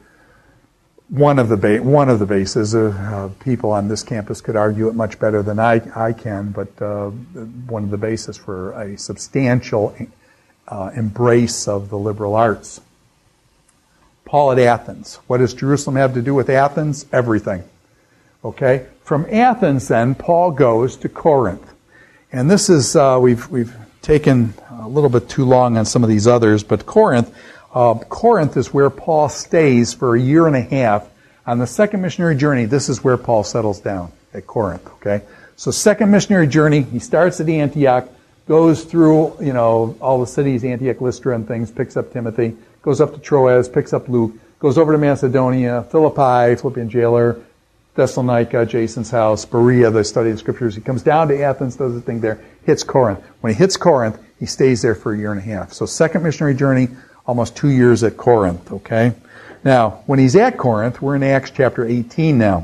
one of the ba- one of the bases. Uh, uh, people on this campus could argue it much better than I, I can, but uh, one of the bases for a substantial uh, embrace of the liberal arts. Paul at Athens. What does Jerusalem have to do with Athens? Everything. Okay? From Athens, then, Paul goes to Corinth. And this is, uh, we've we've taken a little bit too long on some of these others, but Corinth, uh, Corinth is where Paul stays for a year and a half. On the second missionary journey, this is where Paul settles down, at Corinth, okay? So second missionary journey, he starts at Antioch, goes through, you know, all the cities, Antioch, Lystra and things, picks up Timothy, goes up to Troas, picks up Luke, goes over to Macedonia, Philippi, Philippian jailer, Thessalonica, Jason's house, Berea, they study the scriptures. He comes down to Athens, does the thing there, hits Corinth. When he hits Corinth, he stays there for a year and a half. So second missionary journey, almost two years at Corinth, okay? Now, when he's at Corinth, we're in Acts chapter eighteen now.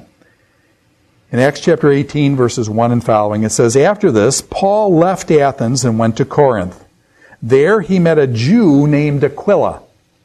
In Acts chapter eighteen, verses one and following, it says, "After this, Paul left Athens and went to Corinth. There he met a Jew named Aquila,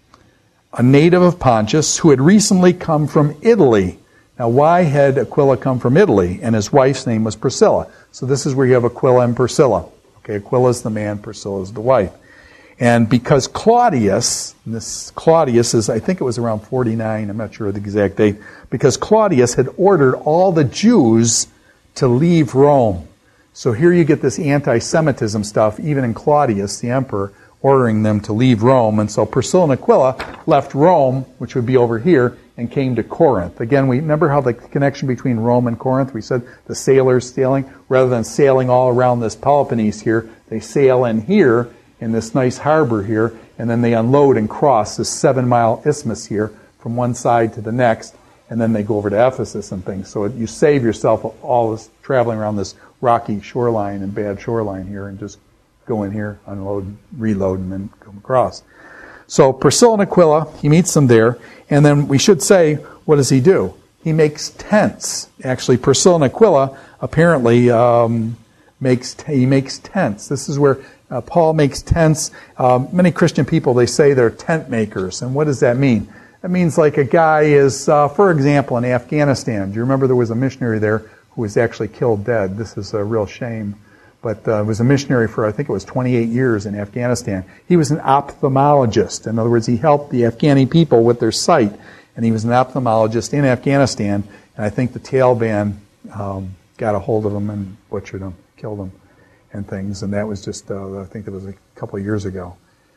a native of Pontus, who had recently come from Italy." Now, why had Aquila come from Italy? And his wife's name was Priscilla. So this is where you have Aquila and Priscilla. Okay, Aquila's the man, Priscilla's the wife. And because Claudius, and this Claudius is, I think it was around forty-nine, I'm not sure of the exact date, because Claudius had ordered all the Jews to leave Rome. So here you get this anti-Semitism stuff, even in Claudius, the emperor, ordering them to leave Rome. And so Priscilla and Aquila left Rome, which would be over here, and came to Corinth. Again, we remember how the connection between Rome and Corinth, we said the sailors sailing, rather than sailing all around this Peloponnese here, they sail in here, in this nice harbor here, and then they unload and cross this seven-mile isthmus here from one side to the next, and then they go over to Ephesus and things. So you save yourself all this traveling around this rocky shoreline and bad shoreline here, and just go in here, unload, reload, and then come across. So Priscilla and Aquila, he meets them there, and then we should say, what does he do? He makes tents. Actually, Priscilla and Aquila apparently um, makes he makes tents. This is where uh, Paul makes tents. Um, many Christian people, they say they're tent makers, and what does that mean? That means like a guy is, uh, for example, in Afghanistan. Do you remember there was a missionary there who was actually killed dead? This is a real shame. But uh, was a missionary for, I think it was twenty-eight years in Afghanistan. He was an ophthalmologist. In other words, he helped the Afghani people with their sight. And he was an ophthalmologist in Afghanistan. And I think the Taliban um, got a hold of him and butchered him, killed him, and things. And that was just, uh, I think it was a couple of years ago.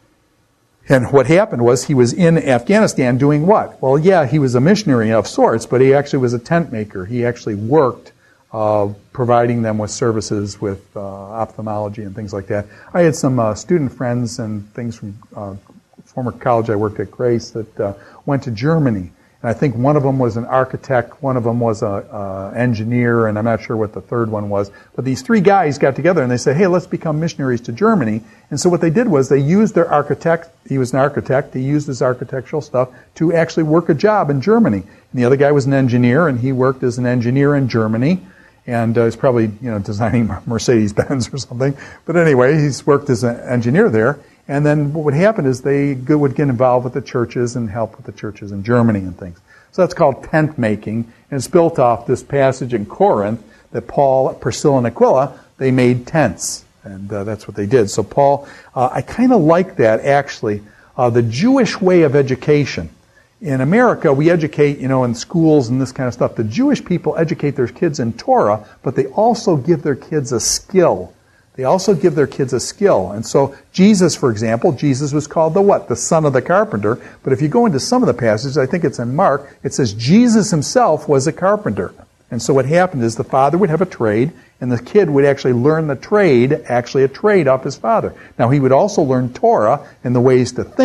And what happened was he was in Afghanistan doing what? Well, yeah, he was a missionary of sorts, but he actually was a tent maker. He actually worked Uh, providing them with services with uh, ophthalmology and things like that. I had some uh, student friends and things from uh, former college I worked at, Grace, that uh, went to Germany. And I think one of them was an architect, one of them was an uh, engineer, and I'm not sure what the third one was. But these three guys got together and they said, hey, let's become missionaries to Germany. And so what they did was they used their architect, he was an architect, he used his architectural stuff to actually work a job in Germany. And the other guy was an engineer, and he worked as an engineer in Germany. And uh, he's probably, you know, designing Mercedes-Benz or something. But anyway, he's worked as an engineer there. And then what would happen is they would get involved with the churches and help with the churches in Germany and things. So that's called tent making. And it's built off this passage in Corinth that Paul, Priscilla, and Aquila, they made tents. And uh, that's what they did. So Paul, uh, I kind of like that, actually. Uh, the Jewish way of education. In America, we educate, you know, in schools and this kind of stuff. The Jewish people educate their kids in Torah, but they also give their kids a skill. They also give their kids a skill. And so Jesus, for example, Jesus was called the what? The son of the carpenter. But if you go into some of the passages, I think it's in Mark, it says Jesus himself was a carpenter. And so what happened is the father would have a trade, and the kid would actually learn the trade, actually a trade off his father. Now, he would also learn Torah and the ways to think,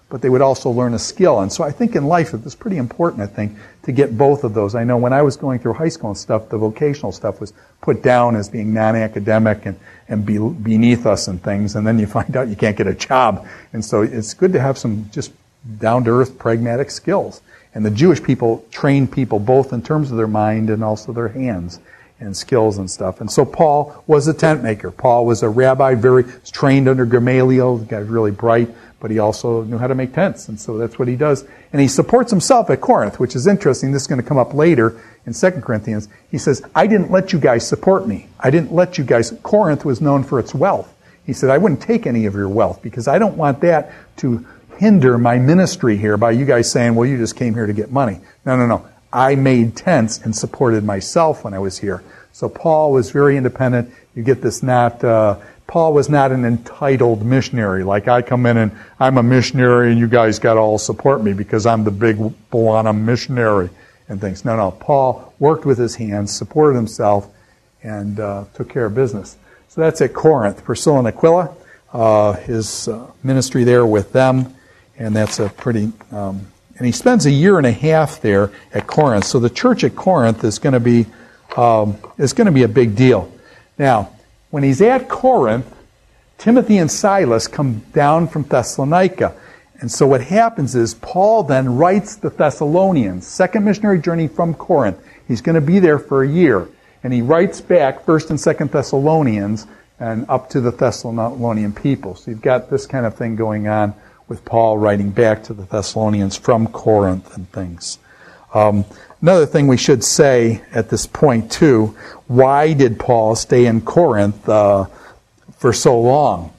but they would also learn a skill. And so I think in life it was pretty important, I think, to get both of those. I know when I was going through high school and stuff, the vocational stuff was put down as being non-academic and, and be, beneath us and things, and then you find out you can't get a job. And so it's good to have some just down-to-earth, pragmatic skills. And the Jewish people trained people both in terms of their mind and also their hands and skills and stuff. And so Paul was a tent maker. Paul was a rabbi, very trained under Gamaliel. The guy's really bright, but he also knew how to make tents. And so that's what he does. And he supports himself at Corinth, which is interesting. This is going to come up later in Second Corinthians. He says, I didn't let you guys support me. I didn't let you guys. Corinth was known for its wealth. He said, I wouldn't take any of your wealth because I don't want that to hinder my ministry here by you guys saying, well, you just came here to get money. No, no, no. I made tents and supported myself when I was here. So Paul was very independent. You get this not, uh, Paul was not an entitled missionary. Like I come in and I'm a missionary and you guys got to all support me because I'm the big Bologna missionary and things. No, no. Paul worked with his hands, supported himself, and uh, took care of business. So that's at Corinth. Priscilla and Aquila, uh, his uh, ministry there with them, and that's a pretty... Um, And he spends a year and a half there at Corinth. So the church at Corinth is going to be um, is going to be a big deal. Now, when he's at Corinth, Timothy and Silas come down from Thessalonica. And so what happens is Paul then writes the Thessalonians, second missionary journey from Corinth. He's going to be there for a year. And he writes back first and second Thessalonians and up to the Thessalonian people. So you've got this kind of thing going on with Paul writing back to the Thessalonians from Corinth and things. Um, another thing we should say at this point, too, why did Paul stay in Corinth uh, for so long?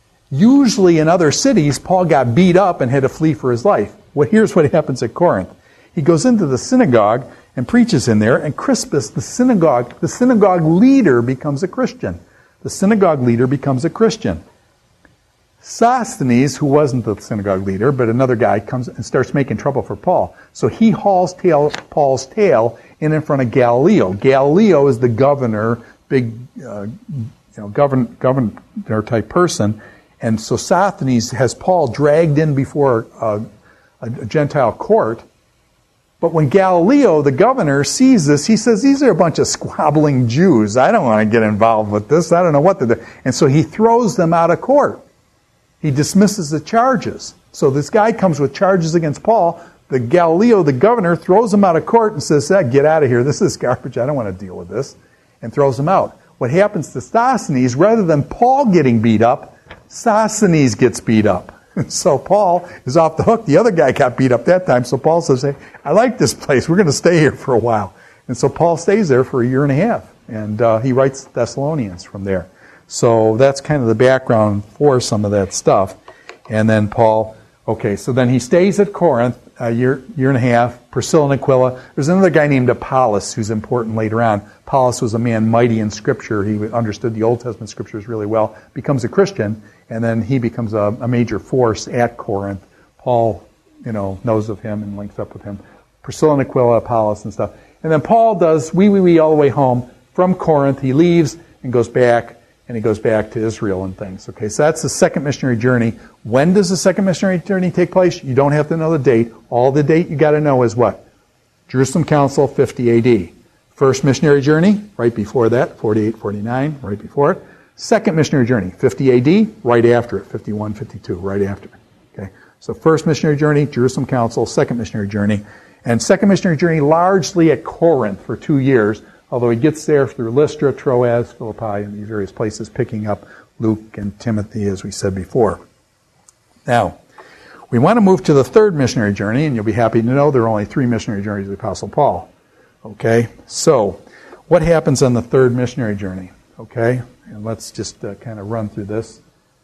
Usually in other cities, Paul got beat up and had to flee for his life. Well, here's what happens at Corinth. He goes into the synagogue and preaches in there, and Crispus, the synagogue, the synagogue leader, becomes a Christian. The synagogue leader becomes a Christian. Sosthenes, who wasn't the synagogue leader, but another guy, comes and starts making trouble for Paul. So he hauls tail, Paul's tail in in front of Gallio. Gallio is the governor, big, uh, you know, govern, governor type person, and so Sosthenes has Paul dragged in before a, a Gentile court. But when Gallio, the governor, sees this, he says, these are a bunch of squabbling Jews. I don't want to get involved with this. I don't know what to do. And so he throws them out of court. He dismisses the charges. So this guy comes with charges against Paul. The Gallio, the governor, throws him out of court and says, ah, get out of here. This is garbage. I don't want to deal with this. And throws him out. What happens to Sosthenes, rather than Paul getting beat up, Sosthenes gets beat up. So Paul is off the hook. The other guy got beat up that time. So Paul says, hey, I like this place. We're going to stay here for a while. And so Paul stays there for a year and a half. And uh, he writes Thessalonians from there. So that's kind of the background for some of that stuff. And then Paul, okay, so then he stays at Corinth a year, year and a half. Priscilla and Aquila. There's another guy named Apollos who's important later on. Apollos was a man mighty in Scripture. He understood the Old Testament Scriptures really well. Becomes a Christian, and then he becomes a, a major force at Corinth. Paul, you know, knows of him and links up with him. Priscilla and Aquila, Apollos and stuff. And then Paul does wee wee wee all the way home from Corinth. He leaves and goes back. And he goes back to Israel and things. Okay, so that's the second missionary journey. When does the second missionary journey take place? You don't have to know the date. All the date you got to know is what? Jerusalem Council, fifty A D. First missionary journey, right before that, forty-eight, forty-nine, right before it. Second missionary journey, fifty A D, right after it, fifty-one, fifty-two, right after it. Okay, so first missionary journey, Jerusalem Council, second missionary journey. And second missionary journey largely at Corinth for two years. Although he gets there through Lystra, Troas, Philippi, and these various places, picking up Luke and Timothy, as we said before. Now, we want to move to the third missionary journey, and you'll be happy to know there are only three missionary journeys of the Apostle Paul. Okay? So, what happens on the third missionary journey? Okay? And let's just uh, kind of run through this.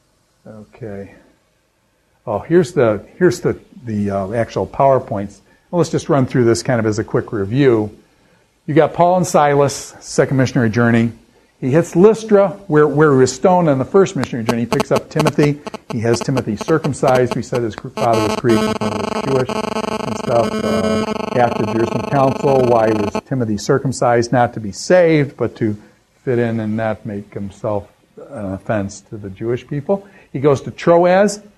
Okay. Oh, here's the here's the, the uh, actual PowerPoints. Well, let's just run through this kind of as a quick review. You got Paul and Silas, second missionary journey. He hits Lystra, where, where he was stoned on the first missionary journey. He picks up Timothy. He has Timothy circumcised. We said his father was Greek, his mother was Jewish and stuff. Uh, after the Jerusalem Council, why was Timothy circumcised? Not to be saved, but to fit in and not make himself an offense to the Jewish people. He goes to Troas.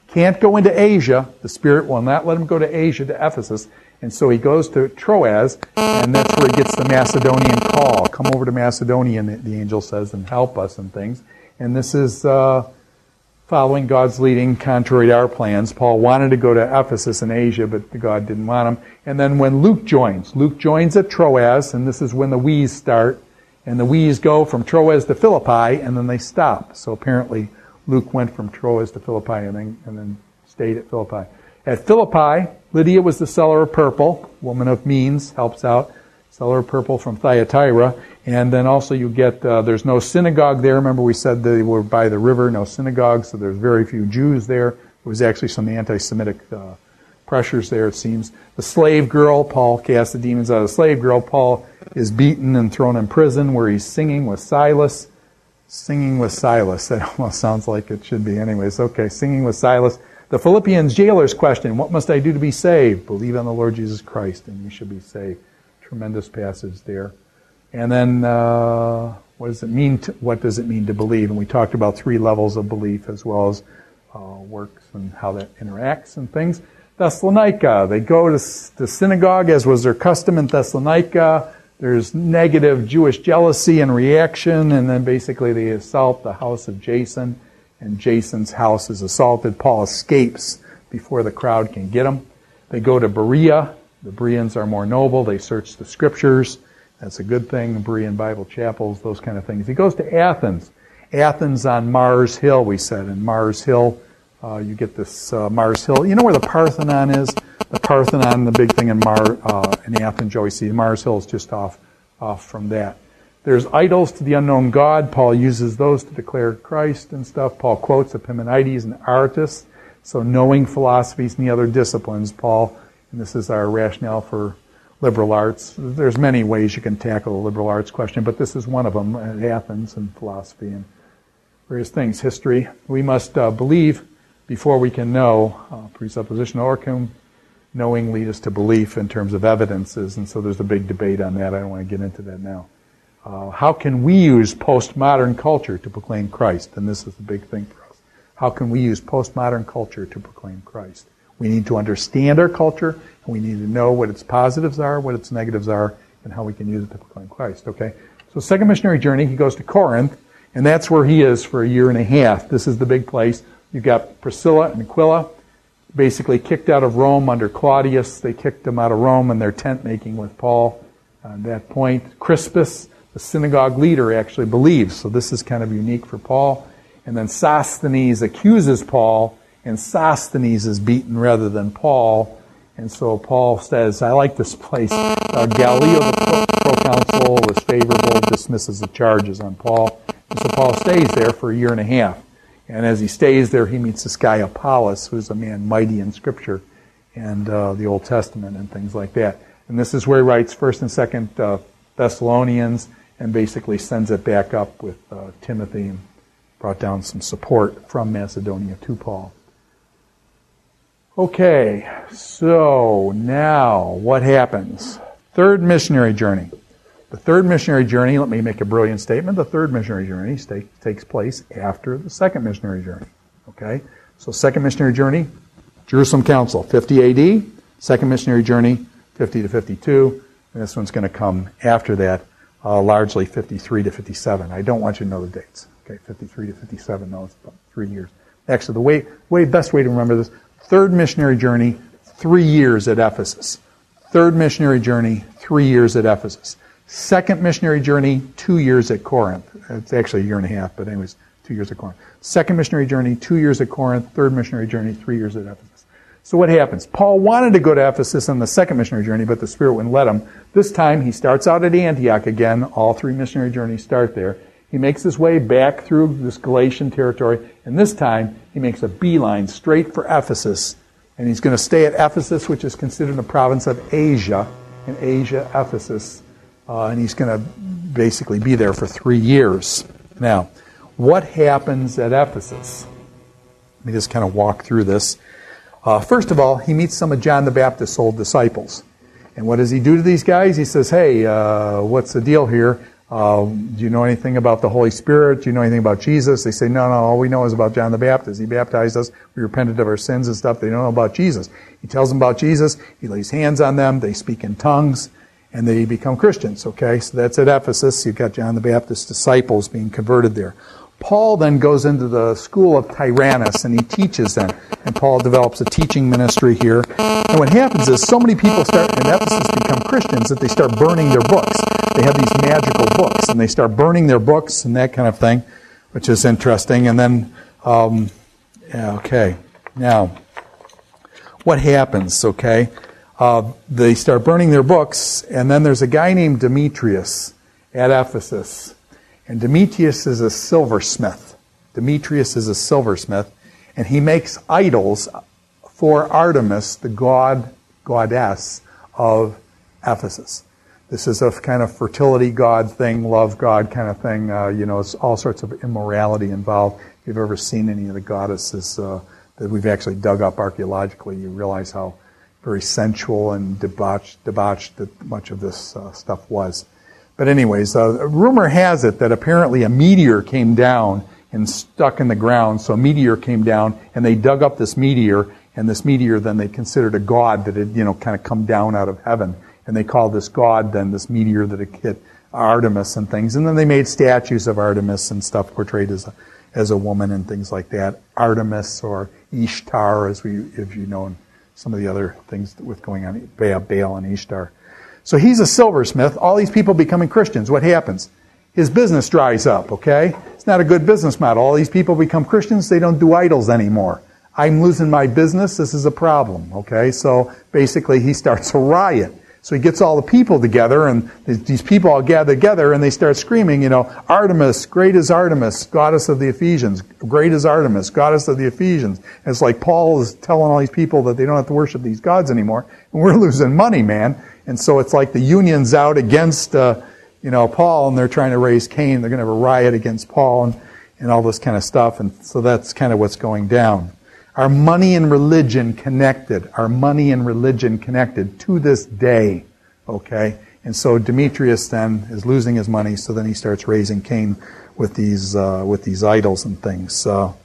Can't go into Asia. The Spirit will not let him go to Asia, to Ephesus. And so he goes to Troas, and that's where he gets the Macedonian call. Come over to Macedonia, the angel says, and help us and things. And this is uh, following God's leading, contrary to our plans. Paul wanted to go to Ephesus in Asia, but God didn't want him. And then when Luke joins, Luke joins at Troas, and this is when the we's start. And the we's go from Troas to Philippi, and then they stop. So apparently Luke went from Troas to Philippi and then, and then stayed at Philippi. At Philippi, Lydia was the seller of purple, woman of means, helps out, seller of purple from Thyatira. And then also you get, uh, there's no synagogue there. Remember we said they were by the river, no synagogue, so there's very few Jews there. There was actually some anti-Semitic uh, pressures there, it seems. The slave girl, Paul cast the demons out of the slave girl. Paul is beaten and thrown in prison where he's singing with Silas. Singing with Silas. That almost sounds like it should be anyways. Okay, singing with Silas. The Philippians jailer's question, what must I do to be saved? Believe on the Lord Jesus Christ and you should be saved. Tremendous passage there. And then, uh, what does it mean to, what does it mean to believe? And we talked about three levels of belief as well as uh, works and how that interacts and things. Thessalonica, they go to the synagogue as was their custom in Thessalonica. There's negative Jewish jealousy and reaction, and then basically they assault the house of Jason, and Jason's house is assaulted. Paul escapes before the crowd can get him. They go to Berea. The Bereans are more noble. They search the scriptures. That's a good thing. Berean Bible chapels, those kind of things. He goes to Athens. Athens on Mars Hill, we said. And Mars Hill, uh, you get this uh, Mars Hill. You know where the Parthenon is? The Parthenon, the big thing in Mar uh, in Athens, you always see. Mars Hill is just off, off from that. There's idols to the unknown God. Paul uses those to declare Christ and stuff. Paul quotes Epimenides and Aratus. So knowing philosophies and the other disciplines, Paul, and this is our rationale for liberal arts. There's many ways you can tackle the liberal arts question, but this is one of them at Athens, and philosophy and various things. History. We must uh, believe before we can know. Uh, presupposition or can knowing lead us to belief in terms of evidences, and so there's a big debate on that. I don't want to get into that now. Uh, how can we use postmodern culture to proclaim Christ? And this is the big thing for us. How can we use postmodern culture to proclaim Christ? We need to understand our culture, and we need to know what its positives are, what its negatives are, and how we can use it to proclaim Christ. Okay? So second missionary journey, he goes to Corinth, and that's where he is for a year and a half. This is the big place. You've got Priscilla and Aquila, basically kicked out of Rome under Claudius. They kicked them out of Rome in their tent making with Paul. At that point, Crispus, the synagogue leader, actually believes. So this is kind of unique for Paul. And then Sosthenes accuses Paul, and Sosthenes is beaten rather than Paul. And so Paul says, I like this place. Uh, Gallio, the proconsul, is favorable, dismisses the charges on Paul. And so Paul stays there for a year and a half. And as he stays there, he meets this guy Apollos, who's a man mighty in Scripture and uh, the Old Testament and things like that. And this is where he writes First and Second uh, Thessalonians, and basically sends it back up with uh, Timothy, and brought down some support from Macedonia to Paul. Okay, so now what happens? Third missionary journey. The third missionary journey, let me make a brilliant statement. The third missionary journey stay, takes place after the second missionary journey. Okay, so second missionary journey, Jerusalem Council, fifty A D. Second missionary journey, fifty to fifty-two. And this one's going to come after that. Uh, largely fifty-three to fifty-seven. I don't want you to know the dates. Okay, fifty-three to fifty-seven, no, it's about three years. Actually, the way, way best way to remember this, third missionary journey, three years at Ephesus. Third missionary journey, three years at Ephesus. Second missionary journey, two years at Corinth. It's actually a year and a half, but anyways, two years at Corinth. Second missionary journey, two years at Corinth. Third missionary journey, three years at Ephesus. So what happens? Paul wanted to go to Ephesus on the second missionary journey, but the Spirit wouldn't let him. This time, he starts out at Antioch again. All three missionary journeys start there. He makes his way back through this Galatian territory, and this time, he makes a beeline straight for Ephesus. And he's going to stay at Ephesus, which is considered a province of Asia, in Asia, Ephesus. Uh, and he's going to basically be there for three years. Now, what happens at Ephesus? Let me just kind of walk through this. Uh, first of all, he meets some of John the Baptist's old disciples. And what does he do to these guys? He says, hey, uh, what's the deal here? Uh, do you know anything about the Holy Spirit? Do you know anything about Jesus? They say, no, no, all we know is about John the Baptist. He baptized us. We repented of our sins and stuff. They don't know about Jesus. He tells them about Jesus. He lays hands on them. They speak in tongues, and they become Christians. Okay, so that's at Ephesus. You've got John the Baptist's disciples being converted there. Paul then goes into the school of Tyrannus, and he teaches them. And Paul develops a teaching ministry here. And what happens is so many people start in Ephesus become Christians that they start burning their books. They have these magical books, and they start burning their books and that kind of thing, which is interesting. And then, um, yeah, okay, now, what happens, okay? Uh, they start burning their books, and then there's a guy named Demetrius at Ephesus. And Demetrius is a silversmith. Demetrius is a silversmith, and he makes idols for Artemis, the god, goddess of Ephesus. This is a kind of fertility god thing, love god kind of thing. Uh, you know, it's all sorts of immorality involved. If you've ever seen any of the goddesses uh, that we've actually dug up archaeologically, you realize how very sensual and debauched, debauched that much of this uh, stuff was. But anyways, uh, rumor has it that apparently a meteor came down and stuck in the ground. So a meteor came down, and they dug up this meteor, and this meteor then they considered a god that had, you know, kind of come down out of heaven. And they called this god then this meteor that had hit Artemis and things. And then they made statues of Artemis and stuff portrayed as a, as a woman and things like that. Artemis or Ishtar, as we, if you know, and some of the other things with going on, Baal, Baal and Ishtar. So he's a silversmith. All these people becoming Christians. What happens? His business dries up, okay? It's not a good business model. All these people become Christians. They don't do idols anymore. I'm losing my business. This is a problem, okay? So basically he starts a riot. So he gets all the people together, and these people all gather together, and they start screaming, you know, Artemis, great is Artemis, goddess of the Ephesians. Great is Artemis, goddess of the Ephesians. And it's like Paul is telling all these people that they don't have to worship these gods anymore, and we're losing money, man. And so it's like the union's out against, uh, you know, Paul, and they're trying to raise Cain. They're going to have a riot against Paul and, and all this kind of stuff. And so that's kind of what's going down. Are money and religion connected? Are money and religion connected to this day? Okay? And so Demetrius then is losing his money, so then he starts raising Cain with these uh, with these idols and things. So,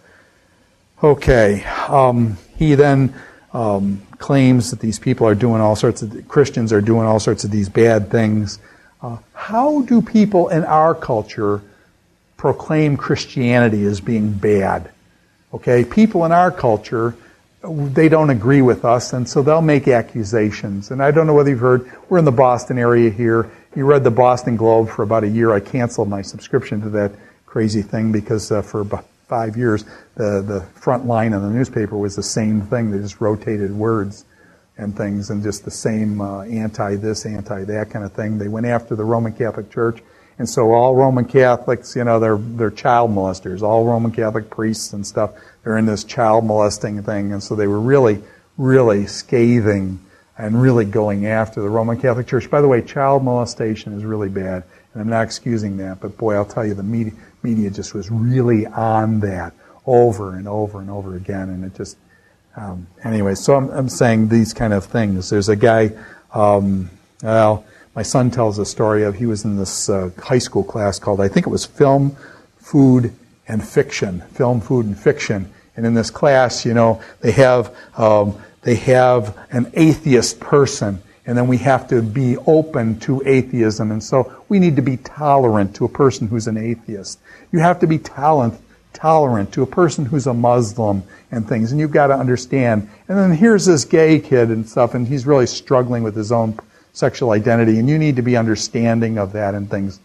okay. Um, he then um, claims that these people are doing all sorts of, Christians are doing all sorts of these bad things. Uh, how do people in our culture proclaim Christianity as being bad? Okay, people in our culture, they don't agree with us, and so they'll make accusations. And I don't know whether you've heard, we're in the Boston area here. You read the Boston Globe for about a year. I canceled my subscription to that crazy thing because uh, for about five years, the, the front line of the newspaper was the same thing. They just rotated words and things, and just the same uh, anti-this, anti-that kind of thing. They went after the Roman Catholic Church. And so all Roman Catholics, you know, they're they're child molesters. All Roman Catholic priests and stuff, they're in this child molesting thing. And so they were really, really scathing and really going after the Roman Catholic Church. By the way, child molestation is really bad, and I'm not excusing that. But boy, I'll tell you, the media, media just was really on that over and over and over again. And it just, um, anyway, so I'm, I'm saying these kind of things. There's a guy, um, well, my son tells a story of he was in this uh, high school class called, I think it was Film, Food, and Fiction. Film, Food, and Fiction. And in this class, you know, they have um, they have an atheist person, and then we have to be open to atheism. And so we need to be tolerant to a person who's an atheist. You have to be tolerant tolerant to a person who's a Muslim and things, and you've got to understand. And then here's this gay kid and stuff, and he's really struggling with his own sexual identity, and you need to be understanding of that and things.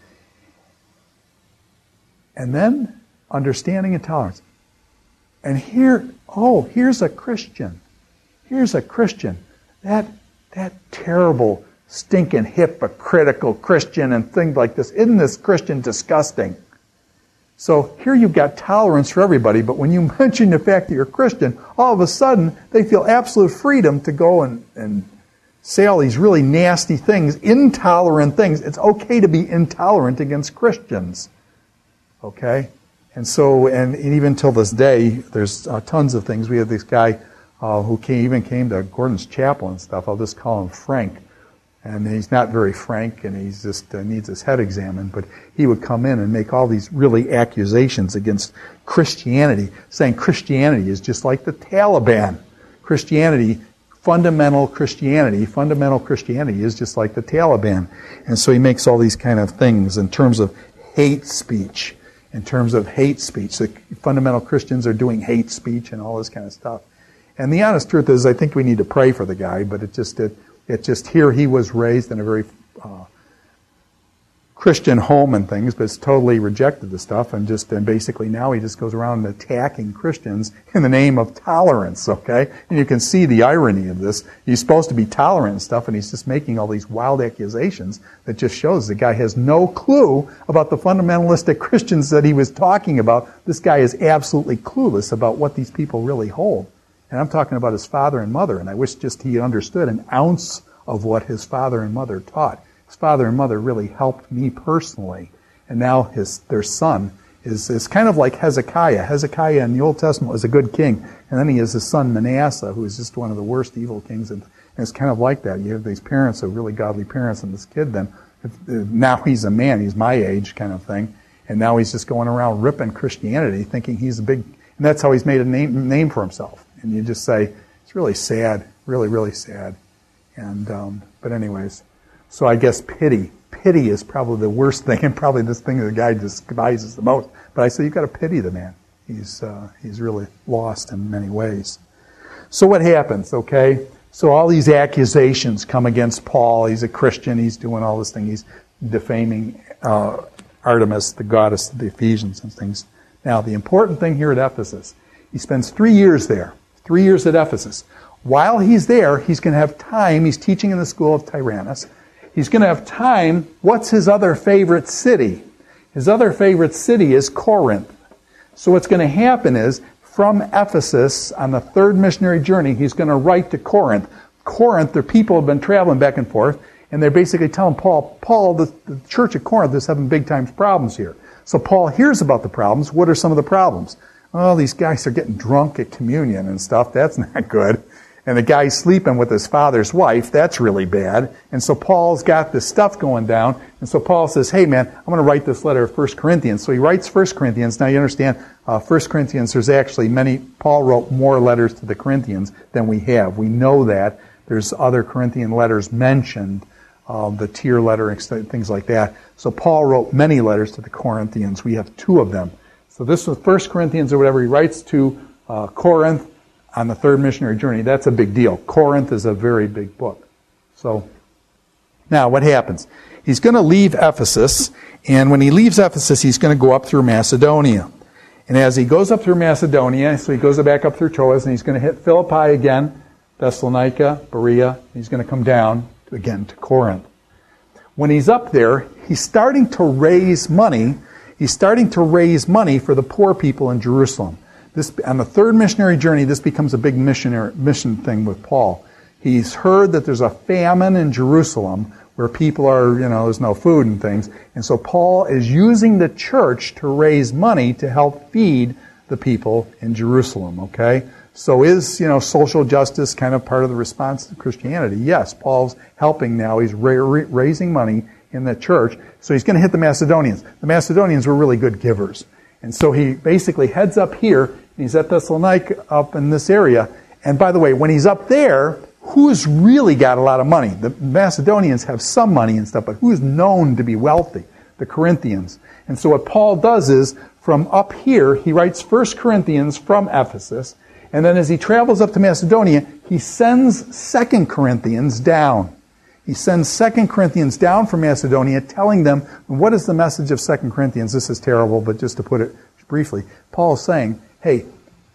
And then understanding and tolerance. And here, oh, here's a Christian. Here's a Christian. That that terrible, stinking, hypocritical Christian and things like this. Isn't this Christian disgusting? So here you've got tolerance for everybody, but when you mention the fact that you're a Christian, all of a sudden they feel absolute freedom to go and, and say all these really nasty things, intolerant things. It's okay to be intolerant against Christians. Okay? And so, and even till this day, there's uh, tons of things. We have this guy uh, who came, even came to Gordon's Chapel and stuff. I'll just call him Frank. And he's not very frank, and he just uh, needs his head examined. But he would come in and make all these really accusations against Christianity, saying Christianity is just like the Taliban. Christianity, fundamental Christianity, fundamental Christianity is just like the Taliban. And so he makes all these kind of things in terms of hate speech, in terms of hate speech. The fundamental Christians are doing hate speech and all this kind of stuff. And the honest truth is, I think we need to pray for the guy, but it just it, it just here he was raised in a very uh, Christian home and things, but it's totally rejected the stuff, and just and basically now he just goes around attacking Christians in the name of tolerance. Okay, and you can see the irony of this. He's supposed to be tolerant and stuff, and he's just making all these wild accusations that just shows the guy has no clue about the fundamentalistic Christians that he was talking about. This guy is absolutely clueless about what these people really hold. And I'm talking about his father and mother, and I wish just he understood an ounce of what his father and mother taught. His father and mother really helped me personally, and now his their son is, is kind of like Hezekiah. Hezekiah in the Old Testament was a good king, and then he has his son Manasseh, who is just one of the worst evil kings, and, and it's kind of like that. You have these parents, so really godly parents, and this kid then, now he's a man, he's my age kind of thing, and now he's just going around ripping Christianity, thinking he's a big, and that's how he's made a name, name for himself. And you just say, it's really sad, really, really sad. And um, but anyways, so I guess pity. Pity is probably the worst thing, and probably this thing that the guy despises the most. But I say, you've got to pity the man. He's uh, he's really lost in many ways. So what happens, okay? So all these accusations come against Paul. He's a Christian. He's doing all this thing. He's defaming uh, Artemis, the goddess of the Ephesians and things. Now, the important thing here at Ephesus, he spends three years there. Three years at Ephesus. While he's there, he's going to have time. He's teaching in the school of Tyrannus. He's going to have time. What's his other favorite city? His other favorite city is Corinth. So what's going to happen is, from Ephesus, on the third missionary journey, he's going to write to Corinth. Corinth, their people have been traveling back and forth, and they're basically telling Paul, Paul, the, the church at Corinth is having big time problems here. So Paul hears about the problems. What are some of the problems? Oh, these guys are getting drunk at communion and stuff. That's not good. And the guy's sleeping with his father's wife. That's really bad. And so Paul's got this stuff going down. And so Paul says, hey, man, I'm going to write this letter of First Corinthians. So he writes First Corinthians. Now you understand, uh, First Corinthians, there's actually many, Paul wrote more letters to the Corinthians than we have. We know that. There's other Corinthian letters mentioned, uh, the tier letter and things like that. So Paul wrote many letters to the Corinthians. We have two of them. So this was First Corinthians or whatever. He writes to uh, Corinth on the third missionary journey. That's a big deal. Corinth is a very big book. So now what happens? He's going to leave Ephesus, and when he leaves Ephesus, he's going to go up through Macedonia. And as he goes up through Macedonia, so he goes back up through Troas, and he's going to hit Philippi again, Thessalonica, Berea. He's going to come down again to Corinth. When he's up there, he's starting to raise money. He's starting to raise money for the poor people in Jerusalem. This, on the third missionary journey, this becomes a big missionary mission thing with Paul. He's heard that there's a famine in Jerusalem where people are, you know, there's no food and things. And so Paul is using the church to raise money to help feed the people in Jerusalem, okay? So is, you know, social justice kind of part of the response to Christianity? Yes, Paul's helping now. He's ra- ra- raising money in the church. So he's going to hit the Macedonians. The Macedonians were really good givers. And so he basically heads up here, and he's at Thessalonica up in this area. And by the way, when he's up there, who's really got a lot of money? The Macedonians have some money and stuff, but who's known to be wealthy? The Corinthians. And so what Paul does is, from up here, he writes First Corinthians from Ephesus, and then as he travels up to Macedonia, he sends Second Corinthians down. He sends Second Corinthians down from Macedonia, telling them, what is the message of Second Corinthians? This is terrible, but just to put it briefly, Paul is saying, hey,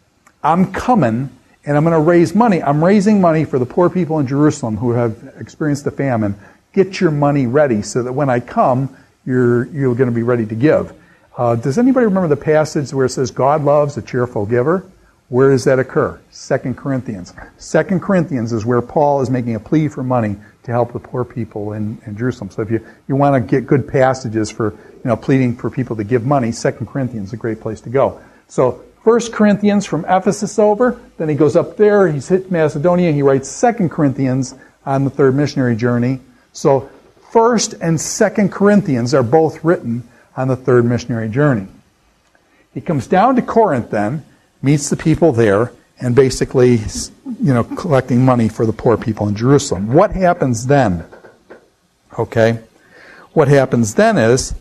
I'm coming, and I'm going to raise money. I'm raising money for the poor people in Jerusalem who have experienced the famine. Get your money ready so that when I come, you're you're going to be ready to give. Uh, does anybody remember the passage where it says, God loves a cheerful giver? Where does that occur? Second Corinthians. Second Corinthians is where Paul is making a plea for money to help the poor people in, in Jerusalem. So if you, you want to get good passages for, you know, pleading for people to give money, Second Corinthians is a great place to go. So First Corinthians from Ephesus over, then he goes up there, he's hit Macedonia, he writes Second Corinthians on the third missionary journey. So First and Second Corinthians are both written on the third missionary journey. He comes down to Corinth then, meets the people there, and basically, you know, collecting money for the poor people in Jerusalem. What happens then? Okay. What happens then is,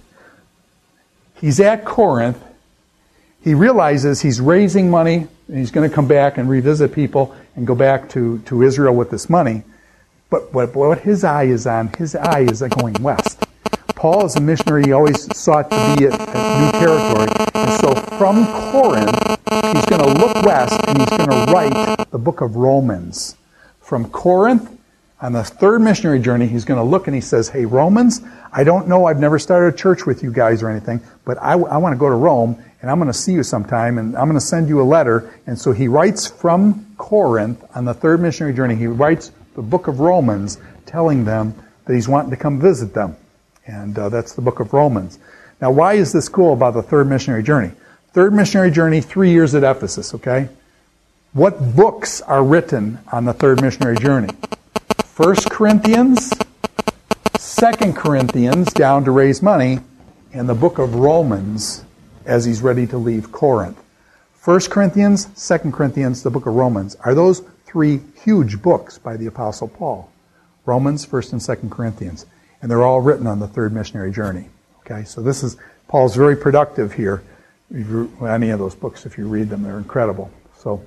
he's at Corinth, he realizes he's raising money, and he's going to come back and revisit people and go back to, to Israel with this money. But what, what his eye is on, his eye is going west. Paul, as a missionary, he always sought to be at, at new territory. And so from Corinth, he's going to look west and he's going to write the book of Romans. From Corinth, on the third missionary journey, he's going to look and he says, hey, Romans, I don't know, I've never started a church with you guys or anything, but I, I want to go to Rome and I'm going to see you sometime and I'm going to send you a letter. And so he writes from Corinth on the third missionary journey, he writes the book of Romans telling them that he's wanting to come visit them. And uh, that's the book of Romans. Now, why is this cool about the third missionary journey? Third missionary journey, three years at Ephesus, okay? What books are written on the third missionary journey? First Corinthians, Second Corinthians, down to raise money, and the book of Romans as he's ready to leave Corinth. First Corinthians, Second Corinthians, the book of Romans. Are those three huge books by the Apostle Paul? Romans, First and Second Corinthians. And they're all written on the third missionary journey. Okay, so this is, Paul's very productive here. Any of those books, if you read them, they're incredible. So,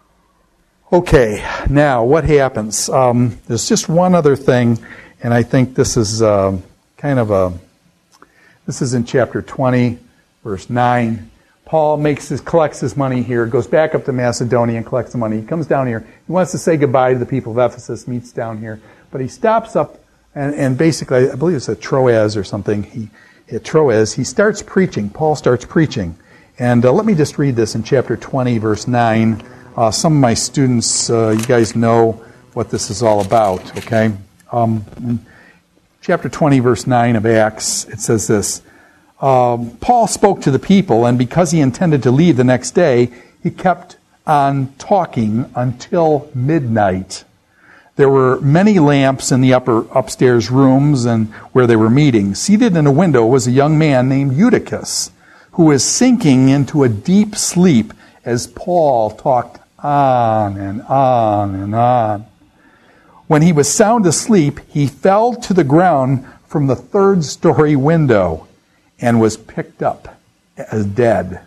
okay, now what happens? Um, there's just one other thing, and I think this is uh, kind of a, this is in chapter twenty, verse nine. Paul makes his, collects his money here, goes back up to Macedonia and collects the money. He comes down here. He wants to say goodbye to the people of Ephesus, meets down here. But he stops up, and, and basically, I believe it's at Troas or something. He, at Troas, he starts preaching. Paul starts preaching. And uh, let me just read this in chapter twenty, verse nine. Uh, some of my students, uh, you guys know what this is all about, okay? Um, in chapter twenty, verse nine of Acts, it says this. Um, Paul spoke to the people, and because he intended to leave the next day, he kept on talking until midnight. There were many lamps in the upper upstairs rooms and where they were meeting. Seated in a window was a young man named Eutychus, who was sinking into a deep sleep as Paul talked on and on and on. When he was sound asleep, he fell to the ground from the third story window and was picked up as dead.